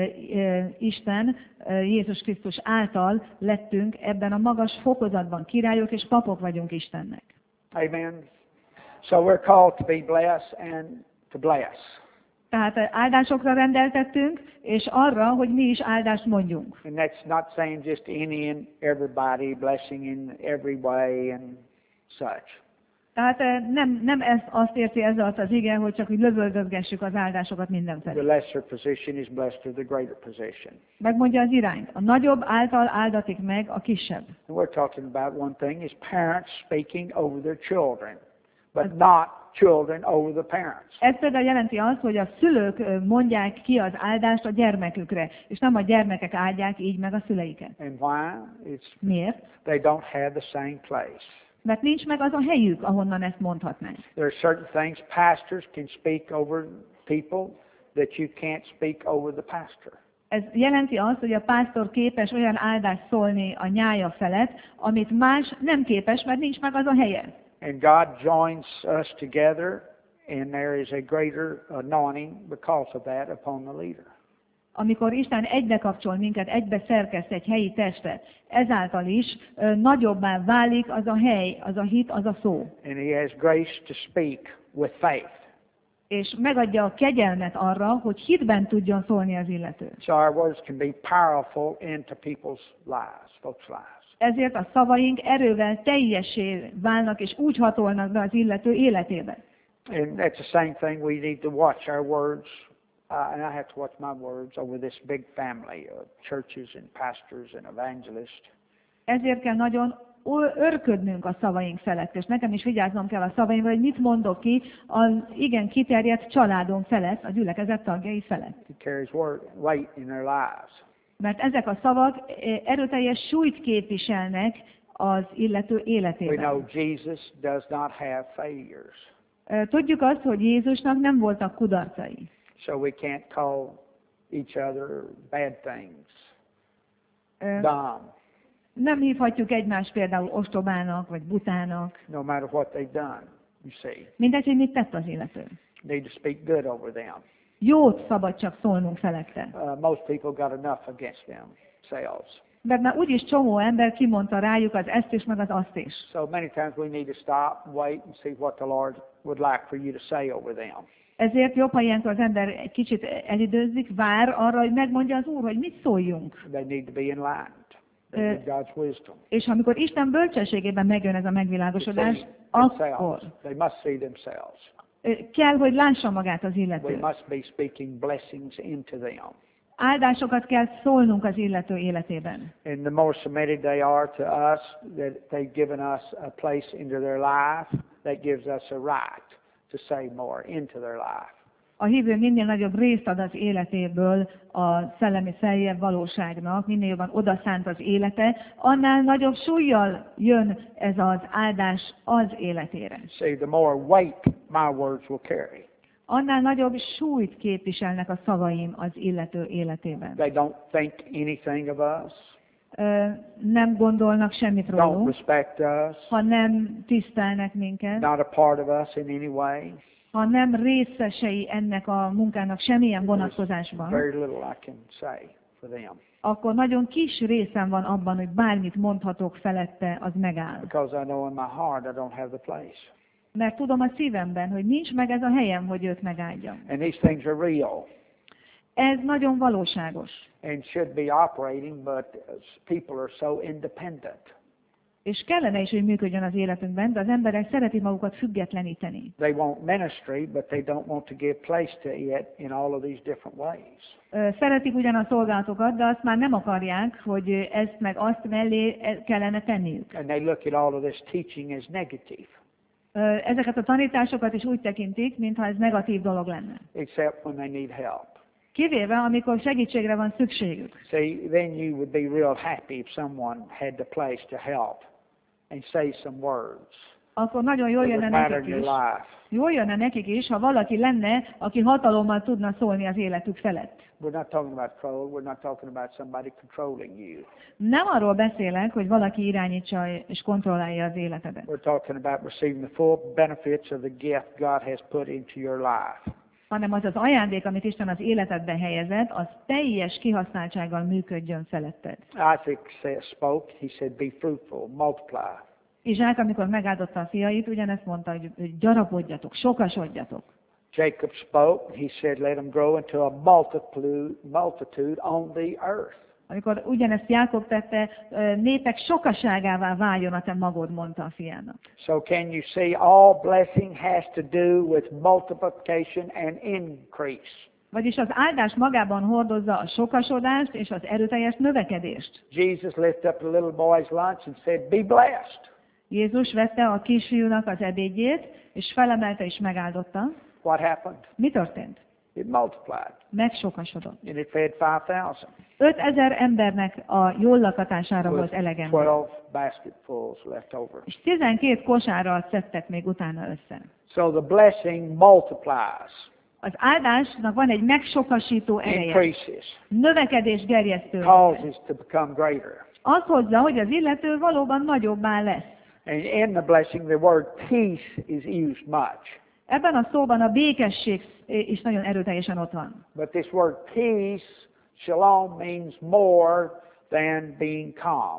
Isten, Jézus Krisztus által lettünk ebben a magas fokozatban. Királyok és papok vagyunk Istennek. Amen. So we're called to be blessed and to bless. Tehát áldásokra rendeltettünk, és arra, hogy mi is áldást mondjunk. And that's not saying just any and everybody, blessing in every way and such. Tehát nem, nem ezt azt érti ezzel az ige, hogy csak úgy lövöldözgessük az áldásokat mindenfelé. The lesser position is blessed to the greater position. Megmondja az irányt. A nagyobb által áldatik meg a kisebb. And we're talking about one thing is parents speaking over their children, but not children over the parents. Ez például jelenti azt, hogy a szülők mondják ki az áldást a gyermekükre, és nem a gyermekek áldják így meg a szüleiket. And why? It's Miért? they don't have the same place. Mert nincs meg az a helyük, ahonnan ezt mondhatnánk. There are certain things pastors can speak over people that you can't speak over the pastor. Ez jelenti azt, hogy a pásztor képes olyan áldást szólni a nyája felett, amit más nem képes, mert nincs meg az a helye. And God joins us together, and there is a greater anointing because of that upon the leader. Amikor Isten egybe kapcsol minket, egybe szerkeszt egy helyi testet, ezáltal is ö, nagyobbá válik az a hely, az a hit, az a szó. And He has grace to speak with faith. És megadja a kegyelmet arra, hogy hitben tudjon szólni az illető. So our words can be powerful into people's lives, folks' lives. Ezért a szavaink erővel teljessé válnak, és úgy hatolnak be az illető életébe. And that's the same thing, we need to watch our words, uh, and I have to watch my words over this big family of churches and pastors and evangelists. Ezért kell nagyon örködnünk a szavaink felett, és nekem is vigyáznom kell a szavaimra, hogy mit mondok ki az igen kiterjedt családom felett, a gyülekezet tagjai felett. It carries word, weight in their lives. Mert ezek a szavak erőteljes súlyt képviselnek az illető We életében. know Jesus does not have failures. Tudjuk azt, hogy Jézusnak nem voltak kudarcai. So we can't call each other bad things, Ö, dumb, Nem hívhatjuk egymást például ostobának, vagy butának. no matter what they've done, you see. Mindegy, hogy mit tett az illető. Need to speak good over them. Jót szabad csak szólnunk felette. Uh, most people got enough against themselves. Mert már úgyis csomó ember kimondta rájuk az ezt is, meg az azt is. So many times we need to stop, wait, and see what the Lord would like for you to say over them. Ezért jobb, ha ilyenkor az ember egy kicsit elidőzik, vár arra, hogy megmondja az Úr, hogy mit szóljunk. They need to be enlightened. They need God's wisdom. És amikor Isten bölcsességében megjön ez a megvilágosodás, See akkor themselves. They must see themselves. ö, kell, hogy lássa magát az We illető. must be speaking blessings into them. Áldásokat kell szólnunk az illető életében. And the more submitted they are to us, that they've given us a place into their life, that gives us a right to say more into their life. A hívő minél nagyobb részt ad az életéből a szellemi feljebb valóságnak, minél jobban odaszánt az élete, annál nagyobb súllyal jön ez az áldás az életére. See, the more weight my words will carry. Annál nagyobb súlyt képviselnek a szavaim az illető életében. They don't think anything of us, Ö, Nem gondolnak semmit don't rólunk, respect us, ha nem tisztelnek minket, not a part of us in any way. ha nem részesei ennek a munkának semmilyen There's vonatkozásban, very little I can say for them. akkor nagyon kis részem van abban, hogy bármit mondhatok felette, az megáll. Because I know in my heart I don't have the place. Mert tudom a szívemben, hogy nincs meg ez a helyem, hogy őt megáldjam. And these things are real Ez nagyon valóságos. and should be operating, but people are so independent. És kellene is, hogy működjön az életünkben, de az emberek szeretik magukat függetleníteni. They want ministry, but they don't want to give place to it in all of these different ways. Ö, Szeretik ugyan a szolgálatokat, de azt már nem akarják, hogy ezt meg azt mellé kellene tenniük. And they look at all of this teaching as negative, Ö, Ezeket a tanításokat is úgy tekintik, mintha ez negatív dolog lenne. except when they need help. Kivéve, amikor segítségre van szükségük. See, then you would be real happy if someone had the place to help and say some words Akkor nagyon jól that jönne would matter nekik in your is, life. jól jönne nekik is, ha valaki lenne, aki hatalommal tudna szólni az életük felett. We're not talking about control. We're not talking about somebody controlling you. Nem arról beszélek, hogy valaki irányítsa és kontrollálja az életedet, We're talking about receiving the full benefits of the gift God has put into your life. hanem az az ajándék, amit Isten az életedbe helyezett, az teljes kihasználtsággal működjön feletted. Isaac said, spoke, he said, be fruitful, multiply. Izsák, amikor megáldotta a fiait, ugyanezt mondta, hogy, hogy gyarapodjatok, sokasodjatok. Jacob spoke, he said, let them grow into a multitude, multitude on the earth. Amikor ugyanezt Jákob tette, népek sokaságává váljon a te magod, mondta a fiának. So can you see all blessing has to do with multiplication and increase. Vagyis az áldás magában hordozza a sokasodást és az erőteljes növekedést. Jesus lifted up the little boy's lunch and said, be blessed. Jézus vette a kisfiúnak az ebédjét, és felemelte és megáldotta. What happened? Mi történt? It multiplied. Megsokasodott. And it fed five thousand. ötezer embernek a jól lakatására volt With elegendő. twelve basketfuls left over. És tizenkét kosárral szedtek még utána össze. So the blessing multiplies, Az áldásnak van egy megsokasító ereje. increases, Növekedés gerjesztő. causes to become greater. Az hozza, hogy az illető valóban nagyobbá lesz. And in the blessing, the word peace is used much. Ebben a szóban a békesség is nagyon erőteljesen ott van. But this word peace, shalom, means more than being calm.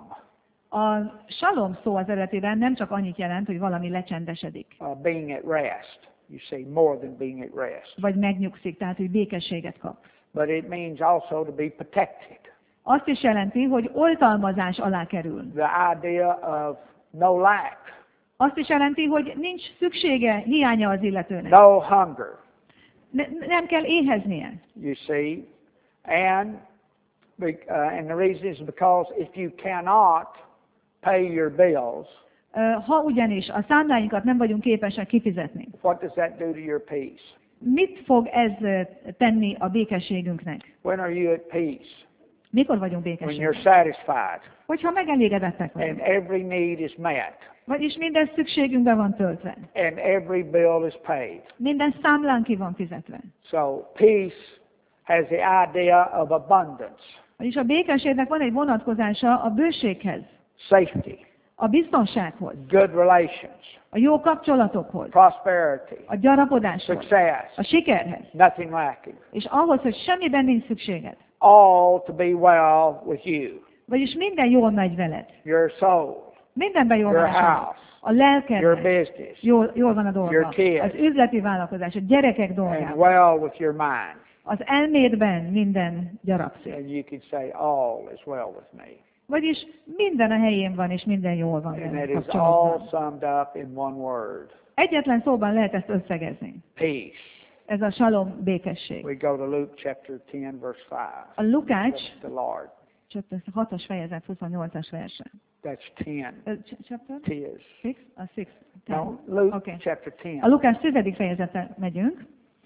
A salom szó az eredetiben nem csak annyit jelent, hogy valami lecsendesedik, Uh, being at rest. You see, more than being at rest. vagy megnyugszik, tehát hogy békességet kap. But it means also to be protected. Azt is jelenti, hogy oltalmazás alá kerül. The idea of no lack, Azt is jelenti, hogy nincs szüksége, hiánya az illetőnek. no hunger. Ne, nem kell éheznie. You see, and be- uh, and the reason is because if you cannot pay your bills, Ö, Ha ugyanis a számláinkat nem vagyunk képesek kifizetni, what does that do to your peace? mit fog ez ö, tenni a békességünknek? When are you at peace? Mikor vagyunk When you're békesek? satisfied Hogyha megelégedettek and vagyunk. every need is met Vagyis minden szükségünkbe van töltve. and every bill is paid. Minden számlán ki van fizetve. So peace has the idea of abundance, Vagyis a békességnek van egy vonatkozása a bőséghez, safety, a biztonsághoz, good relations, a jó kapcsolatokhoz, prosperity, a gyarapodáshoz, success, a sikerhez, nothing lacking. és ahhoz, hogy semmiben nincs szükséged. All to be well with you, Vagyis minden jól megy veled. your soul, Mindenben jól your van a dolog. house, A your lelkedben business, jól, jól van a your dolga. kids. Az üzleti vállalkozás, a gyerekek and dolgában. well with your mind. Az elmédben minden gyarapszik. And you can say, all is well with me. Vagyis minden a helyén van, és minden jól van And veled it is all kapcsolatban. summed up in one word, Egyetlen szóban lehet ezt összegezni. peace. Ez a salom békesség. We go to Luke chapter ten, verse five. A Lukács, That's the Lord. chapter hatos fejezet, huszonnyolcas verse. That's ten. Uh, ch- Chapter? Tis. Six? A six. No, Luke Okay. chapter ten. A Lukács tizedik fejezetre megyünk,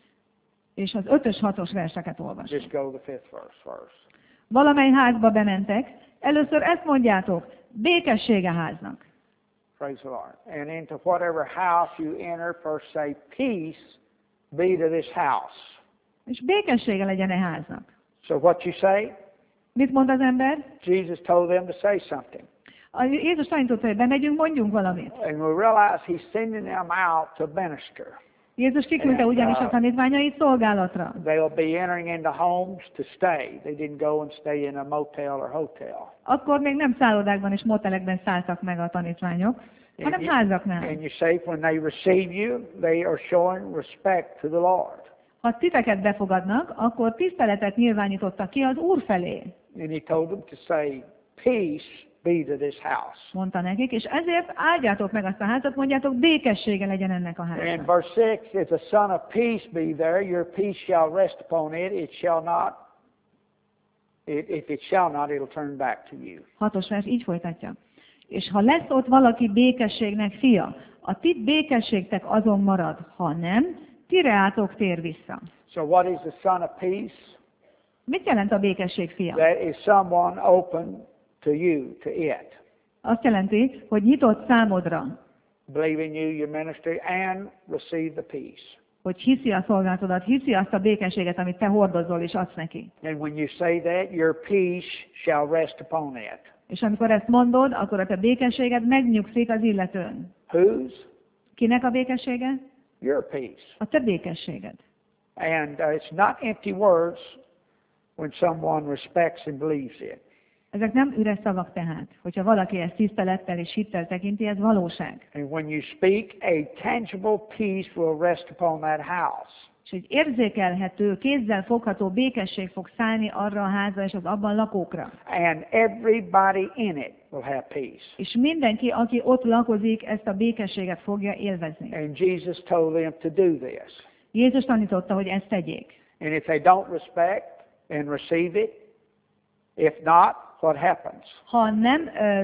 és az ötös, hatos verseket olvasunk. Just go to the fifth verse first. Valamely házba bementek, először ezt mondjátok, békesség a háznak. Praise the Lord. And into whatever house you enter, first say, peace be to this house. És békessége legyen a háznak. So what you say? Mit mond az ember? Jesus told them to say something. A Jézus tanította, hogy bemegyünk, mondjunk valamit. And we realize he's sending them out to minister. Jézus kiküldte ugyanis a tanítványait szolgálatra. They'll be entering into homes to stay. They didn't go and stay in a motel or hotel. Akkor még nem szállodákban és motelekben szálltak meg a tanítványok, hanem And you, házaknál. and you say when they receive you, they are showing respect to the Lord. Ha titeket befogadnak, akkor tiszteletet nyilvánítottak ki az Úr felé. And he told them to say, peace be to this house. mondta nekik, és ezért áldjátok meg azt a házat, mondjátok, békessége legyen ennek a In háznak. verse six, if the Son of Peace be there, your peace shall rest upon it. It shall not. It, if it shall not, it'll turn back to you. Hatos vers így folytatja. És ha lesz ott valaki békességnek fia, a ti békességtek azon marad, ha nem, ti reátok tér vissza. So what is the Son of Peace? Mit jelent a békesség fia? That is someone open to you, to it. Azt jelenti, hogy nyitott számodra, Believe in you, your ministry, and receive the peace. hogy hiszi a szolgálatodat, hiszi azt a békességet, amit te hordozol és adsz neki. And when you say that, your peace shall rest upon it. És amikor ezt mondod, akkor a te békességed megnyugszik az illetőn. Whose? Kinek a békessége? Your peace. A te békességed. And uh, it's not empty words when someone respects and believes it. Ezek nem üres szavak tehát. Hogyha valaki ezt tisztelettel és hittel tekinti, ez valóság. And when you speak, a tangible peace will rest upon that house. És egy érzékelhető, kézzel fogható békesség fog szállni arra a házra és az abban lakókra. And everybody in it will have peace. És mindenki, aki ott lakozik, ezt a békességet fogja élvezni. And Jesus told them to do this. Jézus tanította, hogy ezt tegyék. And if they don't respect and receive it, if not, what happens? Ha nem ö,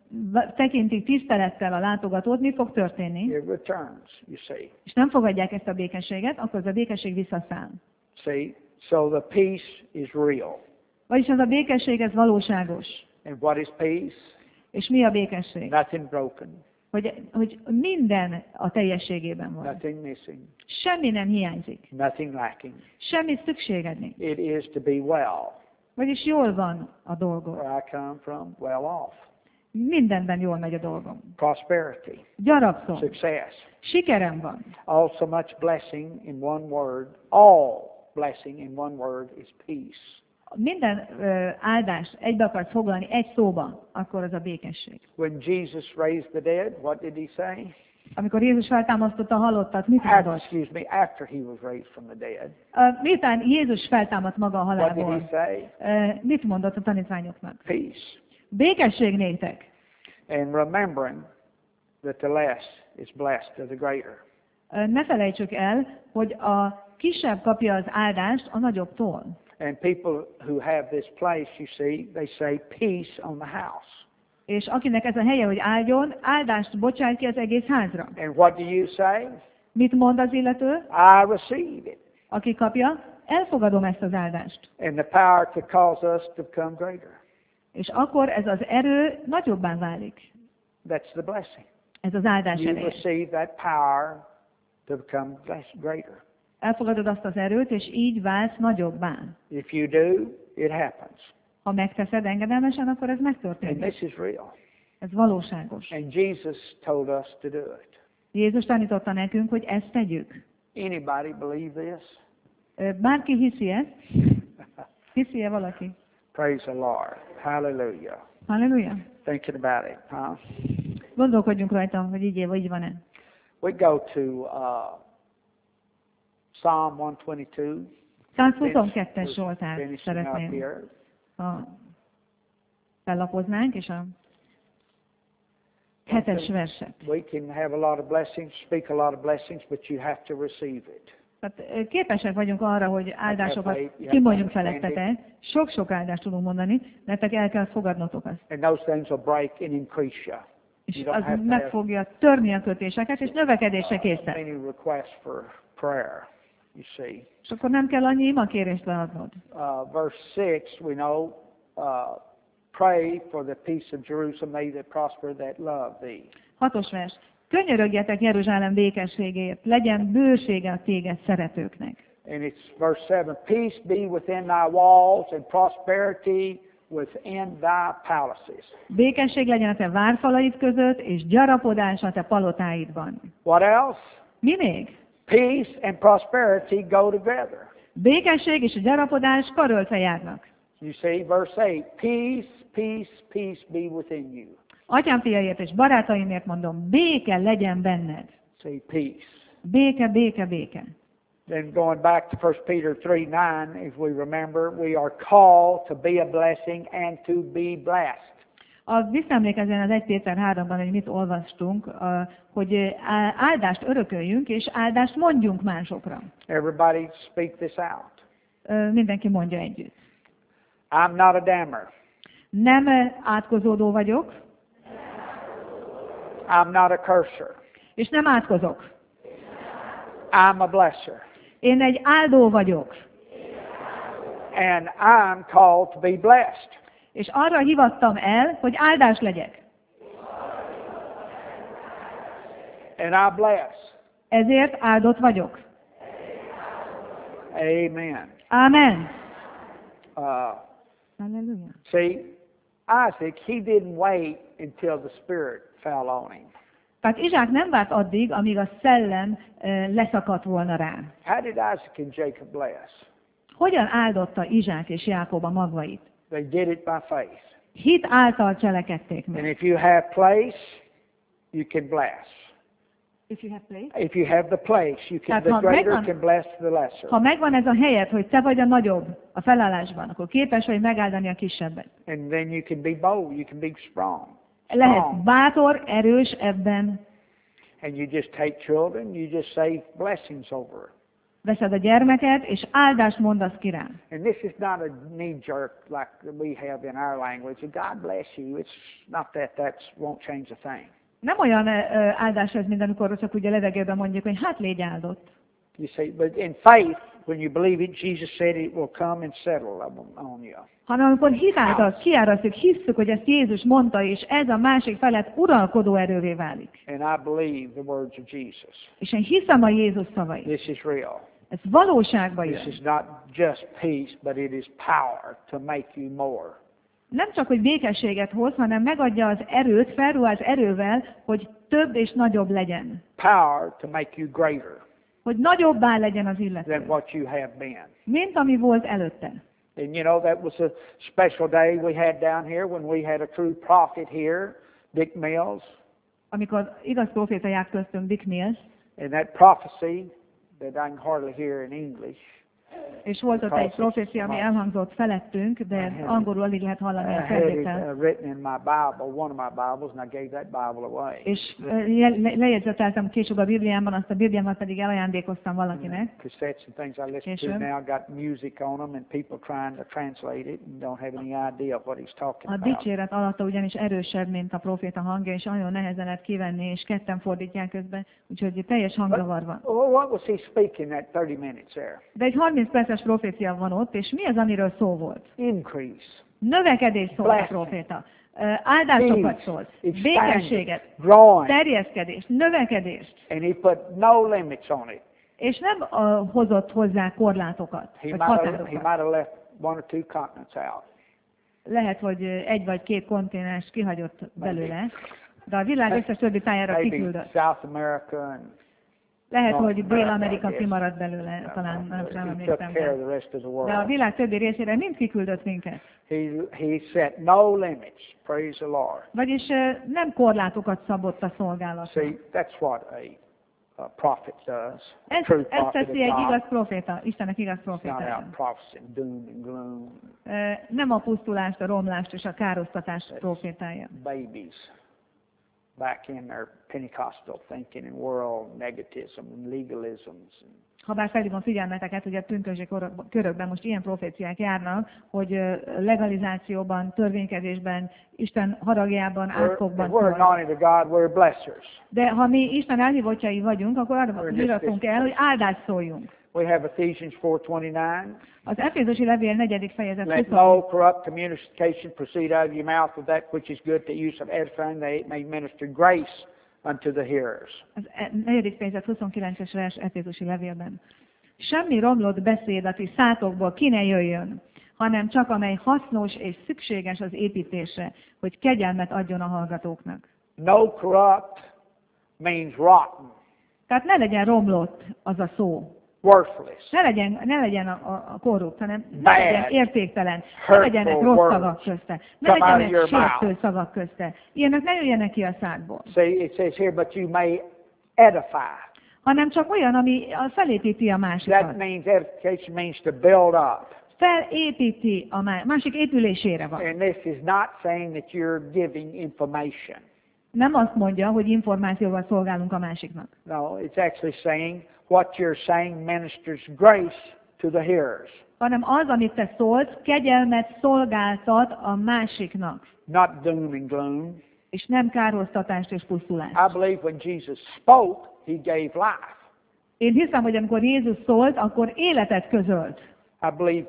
tekintik tisztelettel a látogatót, mi fog történni? It returns, you see. És nem fogadják ezt a békességet, akkor az a békesség visszaszáll. See? So the peace is real. Vagyis az a békesség, ez valóságos. And what is peace? És mi a békesség? Nothing broken, Hogy, hogy minden a teljességében van. nothing missing, Semmi nem hiányzik. nothing lacking. Semmi szükséged nincs. It is to be well. Vagyis jól van a dolgod. Where I come from, well off. Mindenben jól megy a dolgom. Prosperity, Gyarapszom. success. Sikerem van. All so much blessing in one word. All blessing in one word is peace. Minden ö, áldást egybe akarsz foglalni egy szóba, akkor az a békesség. When Jesus raised the dead, what did he say? Amikor Jézus feltámasztotta a halottat, mit After, mondott? excuse me, after he was raised from the dead, Uh, miután Jézus feltámadt maga a what did he halálból, say? uh, mit mondott a tanítványoknak? Peace. Békesség néktek. And remembering that the less is blessed of the greater. Uh, ne felejtsük el, hogy a kisebb kapja az áldást a nagyobbtól. And people who have this place, you see, they say peace on the house. És akinek ez a helye, hogy áldjon, áldást bocsát ki az egész házra. And what do you say? Mit mond az illető? I receive it. Aki kapja, elfogadom ezt az áldást. And the power to cause us to become greater. És akkor ez az erő nagyobbá válik. That's the blessing. Ez az áldás You ereje. receive that power to become less- greater. Elfogadod azt az erőt, és így válsz nagyobbá. If you do, it happens. Ha megteszed engedelmesen, akkor ez And megtörténik. this is real. Ez valóságos. And Jesus told us to do it. Jézus tanította nekünk, hogy ezt tegyük. Anybody believe this? Ö, Bárki hiszi ezt? Hiszi-e valaki? Praise the Lord. Hallelujah. Halleluja. Thinking about it, huh? Gondolkodjunk rajta, hogy így, így van-e. We go to uh, Psalm one twenty-two. százhuszonkettes We're Zsoltárt finishing up szeretném, here. ha fellapoznánk, és a hetes verset. We can have a lot of blessings, speak a lot of blessings, but you have to receive it. Tehát ö, képesek vagyunk arra, hogy áldásokat kimondjunk felettetek. Sok-sok áldást tudunk mondani, nektek el kell fogadnotok azt. And those things will break and increase you. És You don't az have to meg have fogja törni a kötéseket, és növekedésre készíteni. many requests for prayer, you see. És akkor nem kell annyi imakérést leadnod. Uh, verse six, we know, uh, pray for the peace of Jerusalem, they that prosper, that love thee. Hatos vers. Könyörögjetek Jeruzsálem békességért, legyen bősége a téged szeretőknek. And it's verse seven, peace be within thy walls and prosperity within thy palaces. Békesség legyen a te várfalaid között, és gyarapodás a te palotáidban. What else? Mi még? Peace and prosperity go together. Békesség és a gyarapodás karöltve járnak. You see, verse eight, peace, peace, peace be within you. Atyám fiaiért és barátaimért mondom, béke legyen benned. See, peace. Béke, béke, béke. Then going back to First Peter three nine, if we remember, we are called to be a blessing and to be blessed. Az visszaemlékezzen az egy Péter háromban, hogy mit olvastunk, a- hogy áldást örököljünk, és áldást mondjunk másokra. Everybody speak this out. Ö, Mindenki mondja együtt. I'm not a damner. Nem átkozódó vagyok, I'm not a curser. és nem átkozok. I'm a blesser. Én egy áldó vagyok, And I'm called to be blessed. és arra hivattam el, hogy áldás legyek. And I bless. Ezért áldott vagyok. Amen. Ámen. Uh, Halleluja. see, Isaac, he didn't wait until the Spirit fell on him. Tehát Izsák nem várt addig, amíg a szellem ö, leszakadt volna rá. How did Isaac and Jacob bless? Hogyan áldotta Izsák és Jákob a magvait? They did it by faith. Hit által cselekedték And meg. if you have place, you can bless. If you have place. If you have the place, you can, Tehát the ha greater megvan- can bless the lesser. Ha megvan ez a helyed, hogy te vagy a nagyobb a felállásban, akkor képes vagy megáldani a kisebbet. And then you can be bold, you can be strong. Lehet Strong. bátor, erős ebben. And you just take children, you just say blessings over it. Veszed a gyermeket, és áldást mondasz ki rá. And this is not a knee jerk like we have in our language. God bless you. It's not that that won't change a thing. Nem olyan ö, áldás ez, mint amikor csak úgy a levegőben mondjuk, hogy hát légy áldott. You see, but in faith, when you believe it, Jesus said it will come and settle on on you. Hanem amikor hitáltal kiárasztjuk, hisszük, hogy ezt Jézus mondta, és ez a másik felett uralkodó erővé válik. And I believe the words of Jesus. És én hiszem a Jézus szavait. This is real. Ez valóságban This jön. is not just peace, but it is power to make you more. Nem csak, hogy békességet hoz, hanem megadja az erőt, felruház erővel, hogy több és nagyobb legyen. Power to make you greater Hogy nagyobbá legyen az than illető, what you have been. mint ami volt előtte. And you know, that was a special day we had down here when we had a true prophet here, Dick Mills. Amikor igaz proféta járt köztünk, Dick Mills, And that prophecy that I can hardly hear in English. és volt ott egy profécia, ami elhangzott felettünk, de angolul alig lehet I hallani a had it felvétel. uh, written in my Bible, one of my Bibles, and I gave that Bible away. És uh, je- le- lejegyzeteltem később a Bibliámban, azt a Bibliámat pedig elajándékoztam valakinek. Cassettes and things I listen to Később. now got music on them, and people trying to translate it and don't have any idea what he's talking A about. dicséret alatta ugyanis erősebb, mint a proféta hangja, és nagyon nehezen lehet kivenni, és ketten fordítják közben, úgyhogy teljes hangzavar van. Well, what was he speaking that thirty minutes there? De egy harminc perces profécia van ott, és mi az, amiről szó volt? Increase, Növekedés szólt a Blessing. proféta. Ö, Áldásokat szólt, expanding, békességet, growing, terjeszkedést, növekedést, and he put no limits on it. és nem uh, hozott hozzá korlátokat, He vagy might have, he határokat. might have left one or two continents out. Lehet, hogy egy vagy két kontinens kihagyott belőle, de a világ összes többi tájára Maybe kiküldött. South America and Lehet, North hogy America, Dél-Amerika I guess. kimaradt belőle, talán nem, nem he took emlékszem. care of De, the rest of the de a world. világ többi részére mind kiküldött minket. He he set no limits. Praise the Lord. Vagyis ö, nem korlátokat szabott a szolgálatnak. See, that's what a, a prophet does. A Ezt, true ezt prophet of teszi egy God. igaz proféta, Istennek igaz It's not profétája. out prophesying doom and gloom, Ö, Nem a pusztulást, a romlást és a károsztatást profétája. babies back in their Pentecostal thinking and world negativism and legalisms. Habár felhívom figyelmeteket, hogy a pünkösdi korok- körökben most ilyen proféciák járnak, hogy ö, legalizációban, törvénykezésben, Isten haragjában, We're, átkokban. we're szól. anointed of God, we're blessers. De ha mi Isten elhívottjai vagyunk, akkor arra We're iratunk el, hogy áldást szóljunk. We have Ephesians four twenty-nine. Az Efézusi levél negyedik fejezet Let huszonöt. no corrupt communication proceed out of your mouth, of that which is good to use of edifying, that it may minister grace unto the hearers. Az e- negyedik fejezet huszonkilences vers Efézusi levélben. Semmi romlott beszéd a ti szátokból ki ne jöjjön, hanem csak amely hasznos és szükséges az építésre, hogy kegyelmet adjon a hallgatóknak. No corrupt means rotten, Tehát ne legyen romlott az a szó. worthless, Ne legyen, ne legyen a, a, a korrupt, hanem ne Bad, legyen értéktelen, ne hurtful legyenek rossz words szavak közte, ne come out of legyenek your sértő mouth. szavak közte. Ilyenek ne jöjjenek ki a szádból, See, it says here, but you may edify. hanem csak olyan, ami a felépíti a That másikat. means edification means to build up. felépíti a má- másik épülésére van. And this is not saying that you're giving information. Nem azt mondja, hogy információval szolgálunk a másiknak, No, it's actually saying what you're saying ministers grace to the hearers. hanem az, amit te szólsz, kegyelmet szolgáltat a másiknak, Not doom and gloom. és nem kárhoztatást és I pusztulást. believe when Jesus spoke, he gave life. Én hiszem, hogy amikor Jézus szólt, akkor életet közölt. I believe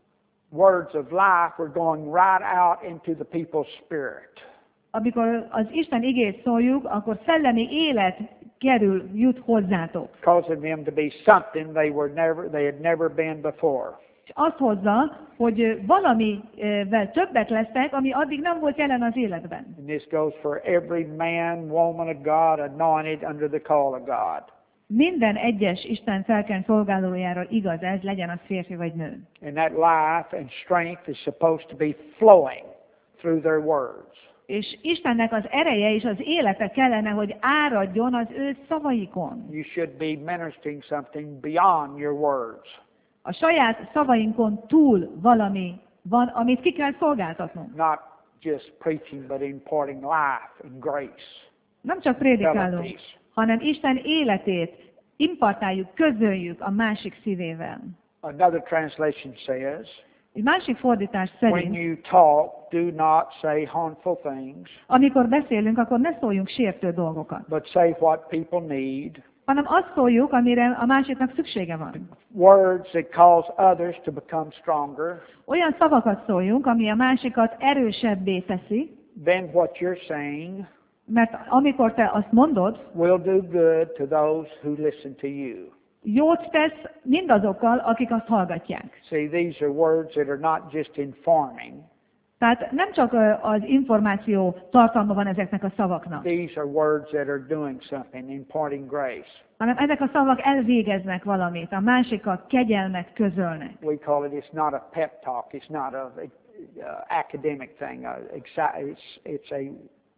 words of life were going right out into the people's spirit. Amikor az Isten igét szóljuk, akkor szellemi élet kerül, jut hozzátok. Causing them to be something they were never they had never been before. És azt hozza, hogy valamivel többet lesznek, ami addig nem volt jelen az életben. And this goes for every man, woman of God anointed under the call of God. Minden egyes Isten felkent szolgálójáról igaz ez, legyen az férfi vagy nő. And that life and strength is supposed to be flowing through their words. És Istennek az ereje és az élete kellene, hogy áradjon az ő szavaikon. You should be ministering something beyond your words. A saját szavainkon túl valami van, amit ki kell szolgáltatnunk. Not just preaching, but imparting life and grace. Nem csak prédikálunk, Abilities. hanem Isten életét impartáljuk, közöljük a másik szívével. Another translation says, Egy másik fordítás when szerint, you talk, do not say harmful things, amikor beszélünk, akkor ne szóljunk sértő dolgokat, but say what people need, hanem azt szóljuk, amire a másiknak szüksége van. words that cause others to become stronger. Olyan szavakat szóljunk, ami a másikat erősebbé teszi, Then what you're saying mert amikor te azt mondod, will do good to those who listen to you. jót tesz mindazokkal, akik azt hallgatják. See, these are words that are not just informing. Tehát nem csak ö, az információ tartalma van ezeknek a szavaknak, These are words that are doing something, imparting grace. hanem ezek a szavak elvégeznek valamit, a másikat kegyelmet közölnek. We call it, it's not a pep talk, it's not a uh, academic thing. Uh, exci- it's, it's a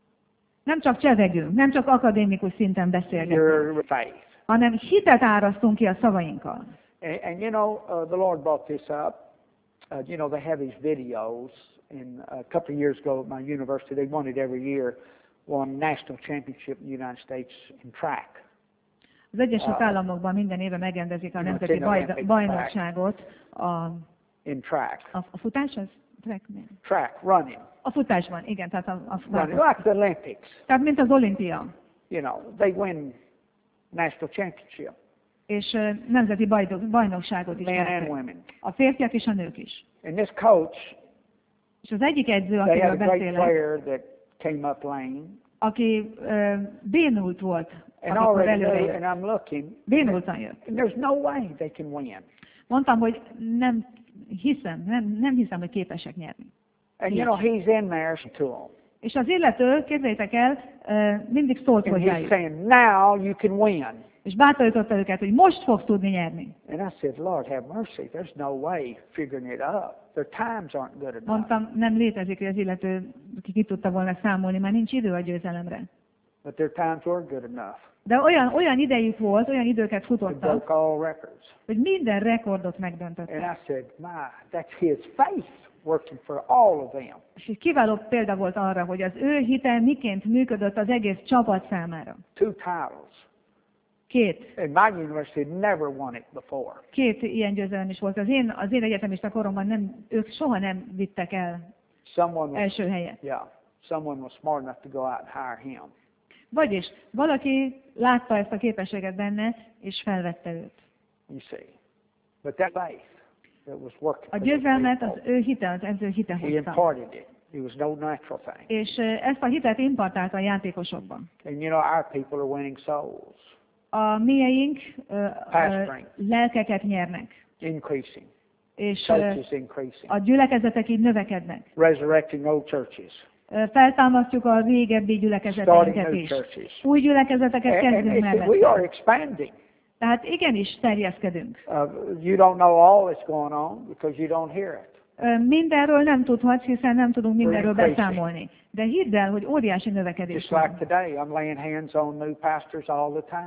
Nem csak csevegünk, nem csak akadémikus szinten beszélgetünk, your faith. hanem hitet árasztunk ki a szavainkkal. And, and you know, uh, the Lord brought this up. Uh, you know, they have these videos. In a couple of years ago at my university, they won it every year, won national championship in the United States in track. Az Egyesült Államokban minden éve megrendezik a nemzeti baj, bajnokságot. A, In track. a, a futás az? Track, nem. Track, running. A futásban, igen, tehát a, a Running, futás. like the Olympics. Tehát mint az olimpia. You know, they win national championship, És ö, nemzeti baj, bajnokságot is men and nyertek. women. A férfiak és a nők is. And this coach, És az egyik edző, they had akiről a great beszélek, player that came up lane. aki ö, bénult volt, And amikor already, előre knew, jött. and I'm looking, Bénultan jött. and there's no way they can win. Mondtam, hogy nem hiszem, nem, nem hiszem, hogy képesek nyerni. And you know, he's in there to them. És az illető, képzeljétek el, ö, mindig szólt And he's hozzájuk. saying, now you can win. És bátorította őket, hogy most fogsz tudni nyerni. And I said, Lord, have mercy. There's no way figuring it up. Their times aren't good enough. Mondtam, nem létezik, hogy az illető, aki ki tudta volna számolni, már nincs idő a győzelemre. But their times were good enough. De olyan, olyan idejük volt, olyan időket They futottak, broke all records. hogy minden rekordot And megdöntöttek. I said, my, that's his faith working for all of them. És egy kiváló példa volt arra, hogy az ő hite miként működött az egész csapat számára. Two titles. Két, And my university had never won it before. két ilyen győzelem is volt. Az én, az én egyetemista koromban nem, ők soha nem vittek el Someone was, első helyet. yeah, someone was smart enough to go out and hire him. Vagyis valaki látta ezt a képességet benne, és felvette őt. You see. But that faith that was working A for these győzelmet az people, ő hite, az edző hite he hozta. imparted it. It was no natural thing. És ö, ezt a hitet impartálta a játékosokban. And you know, our people are winning souls, A mieink ö, ö, Pastoring. lelkeket nyernek, increasing, és ö, churches increasing, a gyülekezetek így növekednek. resurrecting old churches, Ö, Feltámasztjuk a régebbi starting gyülekezeteinket new is. churches. Új gyülekezeteket And, and kezdünk it's- we mellett. are expanding. Tehát igenis terjeszkedünk. Uh, you don't know all that's going on because you don't hear it. Ö, Mindenről nem tudhatsz, hiszen nem tudunk mindenről Increasing. beszámolni. De hidd el, hogy óriási növekedés Just van. like today, I'm laying hands on new pastors all the time.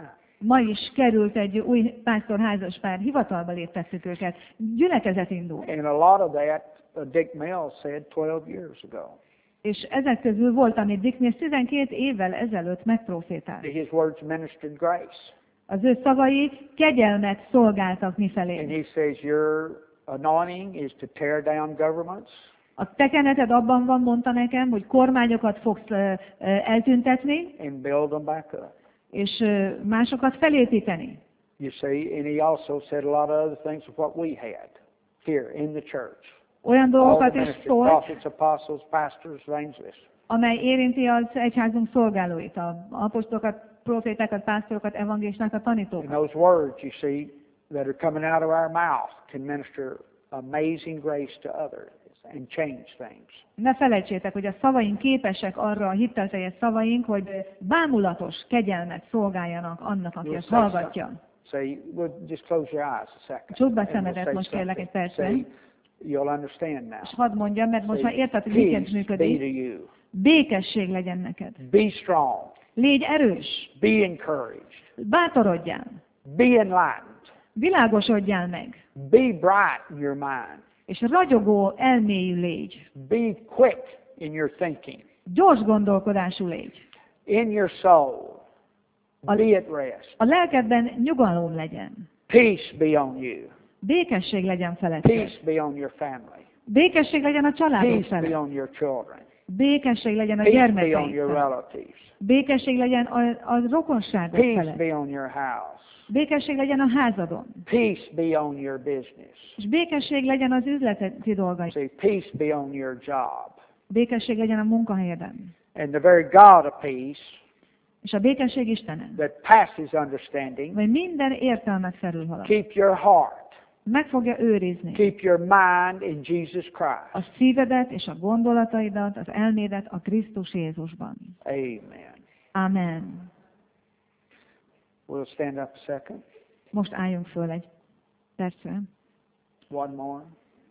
Ma is került egy új pásztor házaspár, hivatalba léptettük őket, gyülekezet indul. And a lot of that, uh, Dick Mills said twelve years ago. És ezek közül volt, amit Dick Mills tizenkét évvel ezelőtt megprofétált. His words ministered grace. Az ő szavai kegyelmet szolgáltak And mifelé. he says, your anointing is to tear down governments. A tekeneted abban van, mondta nekem, hogy kormányokat fogsz ö, ö, eltüntetni, And build them back up. és ö, másokat felépíteni. You see, and he also said a lot of other things of what we had here in the church. Olyan All the dolgokat is ministry, szólt, prophets, apostles, pastors, evangelists. amely érinti az egyházunk szolgálóit, a apostolokat, profétákat, pásztorokat, evangélistákat, And tanítókat. those words, you see, that are coming out of our mouth can minister amazing grace to others and change things. Ne felejtsétek, hogy a szavaink képesek arra, a hittelteljes szavaink, hogy bámulatos kegyelmet szolgáljanak annak, aki You'll ezt say hallgatja. something. Say, well, just close your eyes a second. Csukd be and we'll szemedet, say most kérlek egy something. percre. See, you'll understand now. És hadd mondjam, mert most Say, már érted, hogy miként peace be működik. to you. Békesség legyen neked. Be strong. Légy erős. Be encouraged. Bátorodjál. Be enlightened. Világosodjál meg. Be bright in your mind. És ragyogó, elmélyű légy. Be quick in your thinking. Gyors gondolkodású légy. In your soul. A- Be at rest. A lelkedben nyugalom legyen. Peace be on you. Békesség legyen feletted. Peace be on your family. Békesség legyen a családod Peace be felett. on your children. Békesség legyen a Peace be on gyermekeid your felett. relatives. Békesség legyen a, a rokonságod Peace felett. be on your house. Békesség legyen a házadon. Peace be on your business. És békesség legyen az üzleti dolgaid. See, peace be on your job. Békesség legyen a munkahelyeden. And the very God of peace És a békesség Istene, that passes understanding, vagy minden értelmet felülhalad. keep your heart, Meg fogja őrizni keep your mind in Jesus Christ. a szívedet és a gondolataidat, az elmédet a Krisztus Jézusban. Amen. Amen. We'll stand up a second. Most álljunk föl egy percre. One more.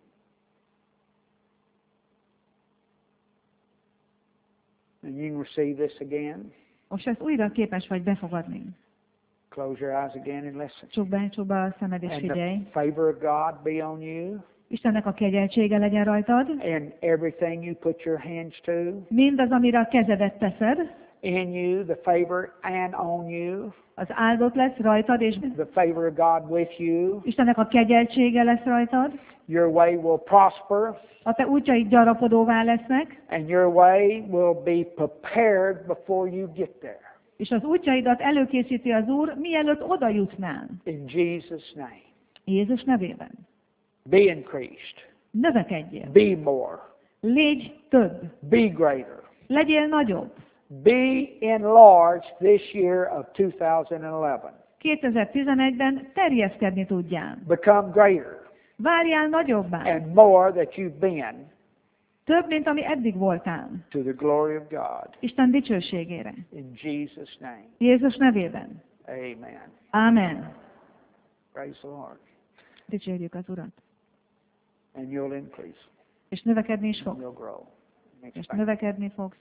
And you can receive this again. Most ezt újra képes vagy befogadni. Close your eyes again and listen. Csukd be, csukd be a szemed és And figyelj. the favor of God be on you. Istennek a kegyeltsége legyen rajtad. And everything you put your hands to, Mindaz, amire a kezedet teszed, in you, the favor and on you. az áldott lesz rajtad, és The favor of God with you. Istennek a kegyeltsége lesz rajtad. Your way will prosper. A te útjaid gyarapodóvá lesznek, And your way will be prepared before you get there. és az útjaidat előkészíti az Úr, mielőtt oda jutnál. In Jesus' name. Jézus nevében. Be increased. Növekedjél. Be more. Légy több. Be greater. Legyél nagyobb. Be enlarged this year of two thousand eleven. kétezer-tizenegyben terjeszkedni tudjál. Become greater Várjál nagyobbá. and more that you've been Több, mint ami eddig voltál. to the glory of God. Isten dicsőségére. In Jesus' name. Jézus nevében. Amen. Amen. Praise the Lord. Dicsérjük az Urat. And you'll increase. És növekedni is And fogsz. you'll grow. And És expand. növekedni fogsz.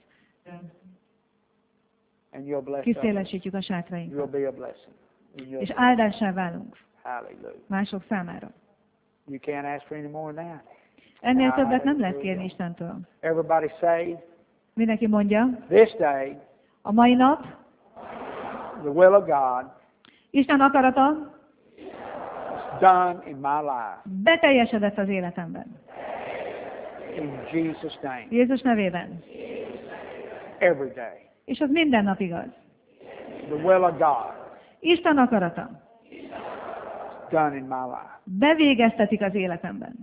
And you'll bless others. Kiszélesítjük a sátrainkat. You'll be a blessing. And you'll És be- áldássá válunk Hallelujah. mások számára. You can't ask for any more than that. Ennél többet nem lehet kérni Istentől. Everybody say, Mindenki mondja, this day, a mai nap the will of God Isten akarata is done in my life. beteljesedett az életemben. In Jesus' name. Jézus nevében. Every day. És az minden nap igaz. The will of God Isten akarata is done in my life. bevégeztetik az életemben.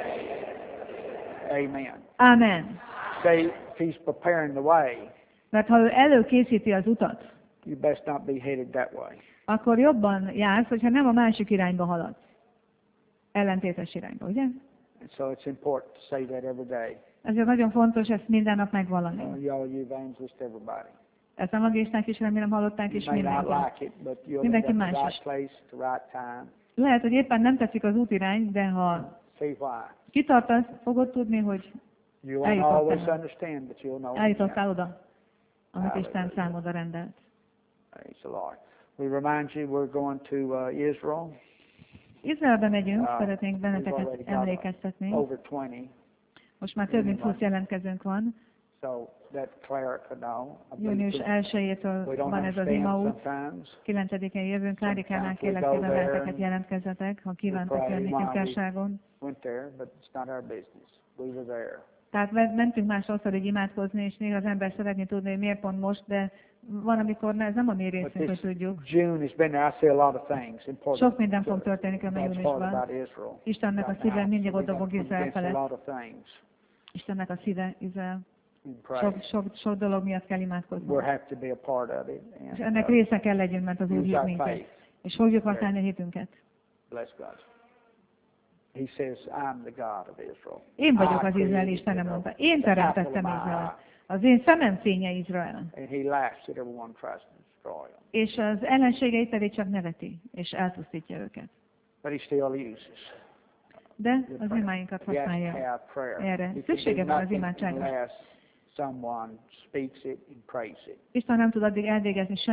Amen. Amen. Say, if he's preparing the way, Mert ha ő előkészíti az utat, you best not be headed that way. akkor jobban jársz, hogyha nem a másik irányba haladsz. Ellentétes irányba, ugye? And so it's important to say that every day. Ezért nagyon fontos ezt minden nap Uh, megvallani. y'all, you evangelists, everybody. Ezt a magistánk is remélem hallották, és You may not mindenki. like it, but you're Mindenki at más the is. right place, the right time. Lehet, hogy éppen nem tetszik az útirány, de ha See why. kitartasz, fogod tudni, hogy You won't Eljutottál. always understand, but you'll know. eljutottál oda, amit Hallelujah. Isten számodra rendelt. Praise the Lord. We remind you we're going to uh, Israel. Izraelbe megyünk, Uh, szeretnénk we've benneteket already got emlékeztetni. over twenty, Most már több mint húsz jelentkezőnk van. so that Clara could know. I believe Június we- elsejétől we don't van ez az understand imaút. sometimes. kilencedikén jövünk, Klárikánál kérlek Sometimes we szépen go there veleteket and jelentkezzetek, ha kívántok pray lenni while we- titkárságon. Went there, but it's not our business. We were there. Tehát men- mentünk más sokszor így imádkozni, és néha az ember szeretné tudni, hogy miért pont most, de van, amikor ne, ez nem a mi But részünk, hogy this tudjuk. June has been there. I see a lot of things important. Sok minden fog történni a God's heart júniusban. about Israel. Istennek a right szíve now. mindig So we oda got fog to Izrael against a felett. lot of things Istennek a szíve, Izrael. and pray. Sok, sok, sok dolog miatt kell We imádkozni. have to be a part of it. És And ennek uh, része kell legyünk, mert az Úr use hív our minket. faith. És fogjuk használni a hitünket. Bless God. He says, I'm the God of Israel. Én vagyok I az Izrael created Istene, Israel. mondta. Én The apple of teremtettem my Izrael. eye. Az én szemem fénye Izrael. And he laughs at everyone who tries to destroy him. És az ellenségeit pedig csak neveti, és elpusztítja őket. But he still uses. De the az prayer. imáinkat He has to használja. have prayer. erre. He can Szüksége do van az nothing imádságra. unless someone speaks it and prays it. Isten nem tud addig elvégezni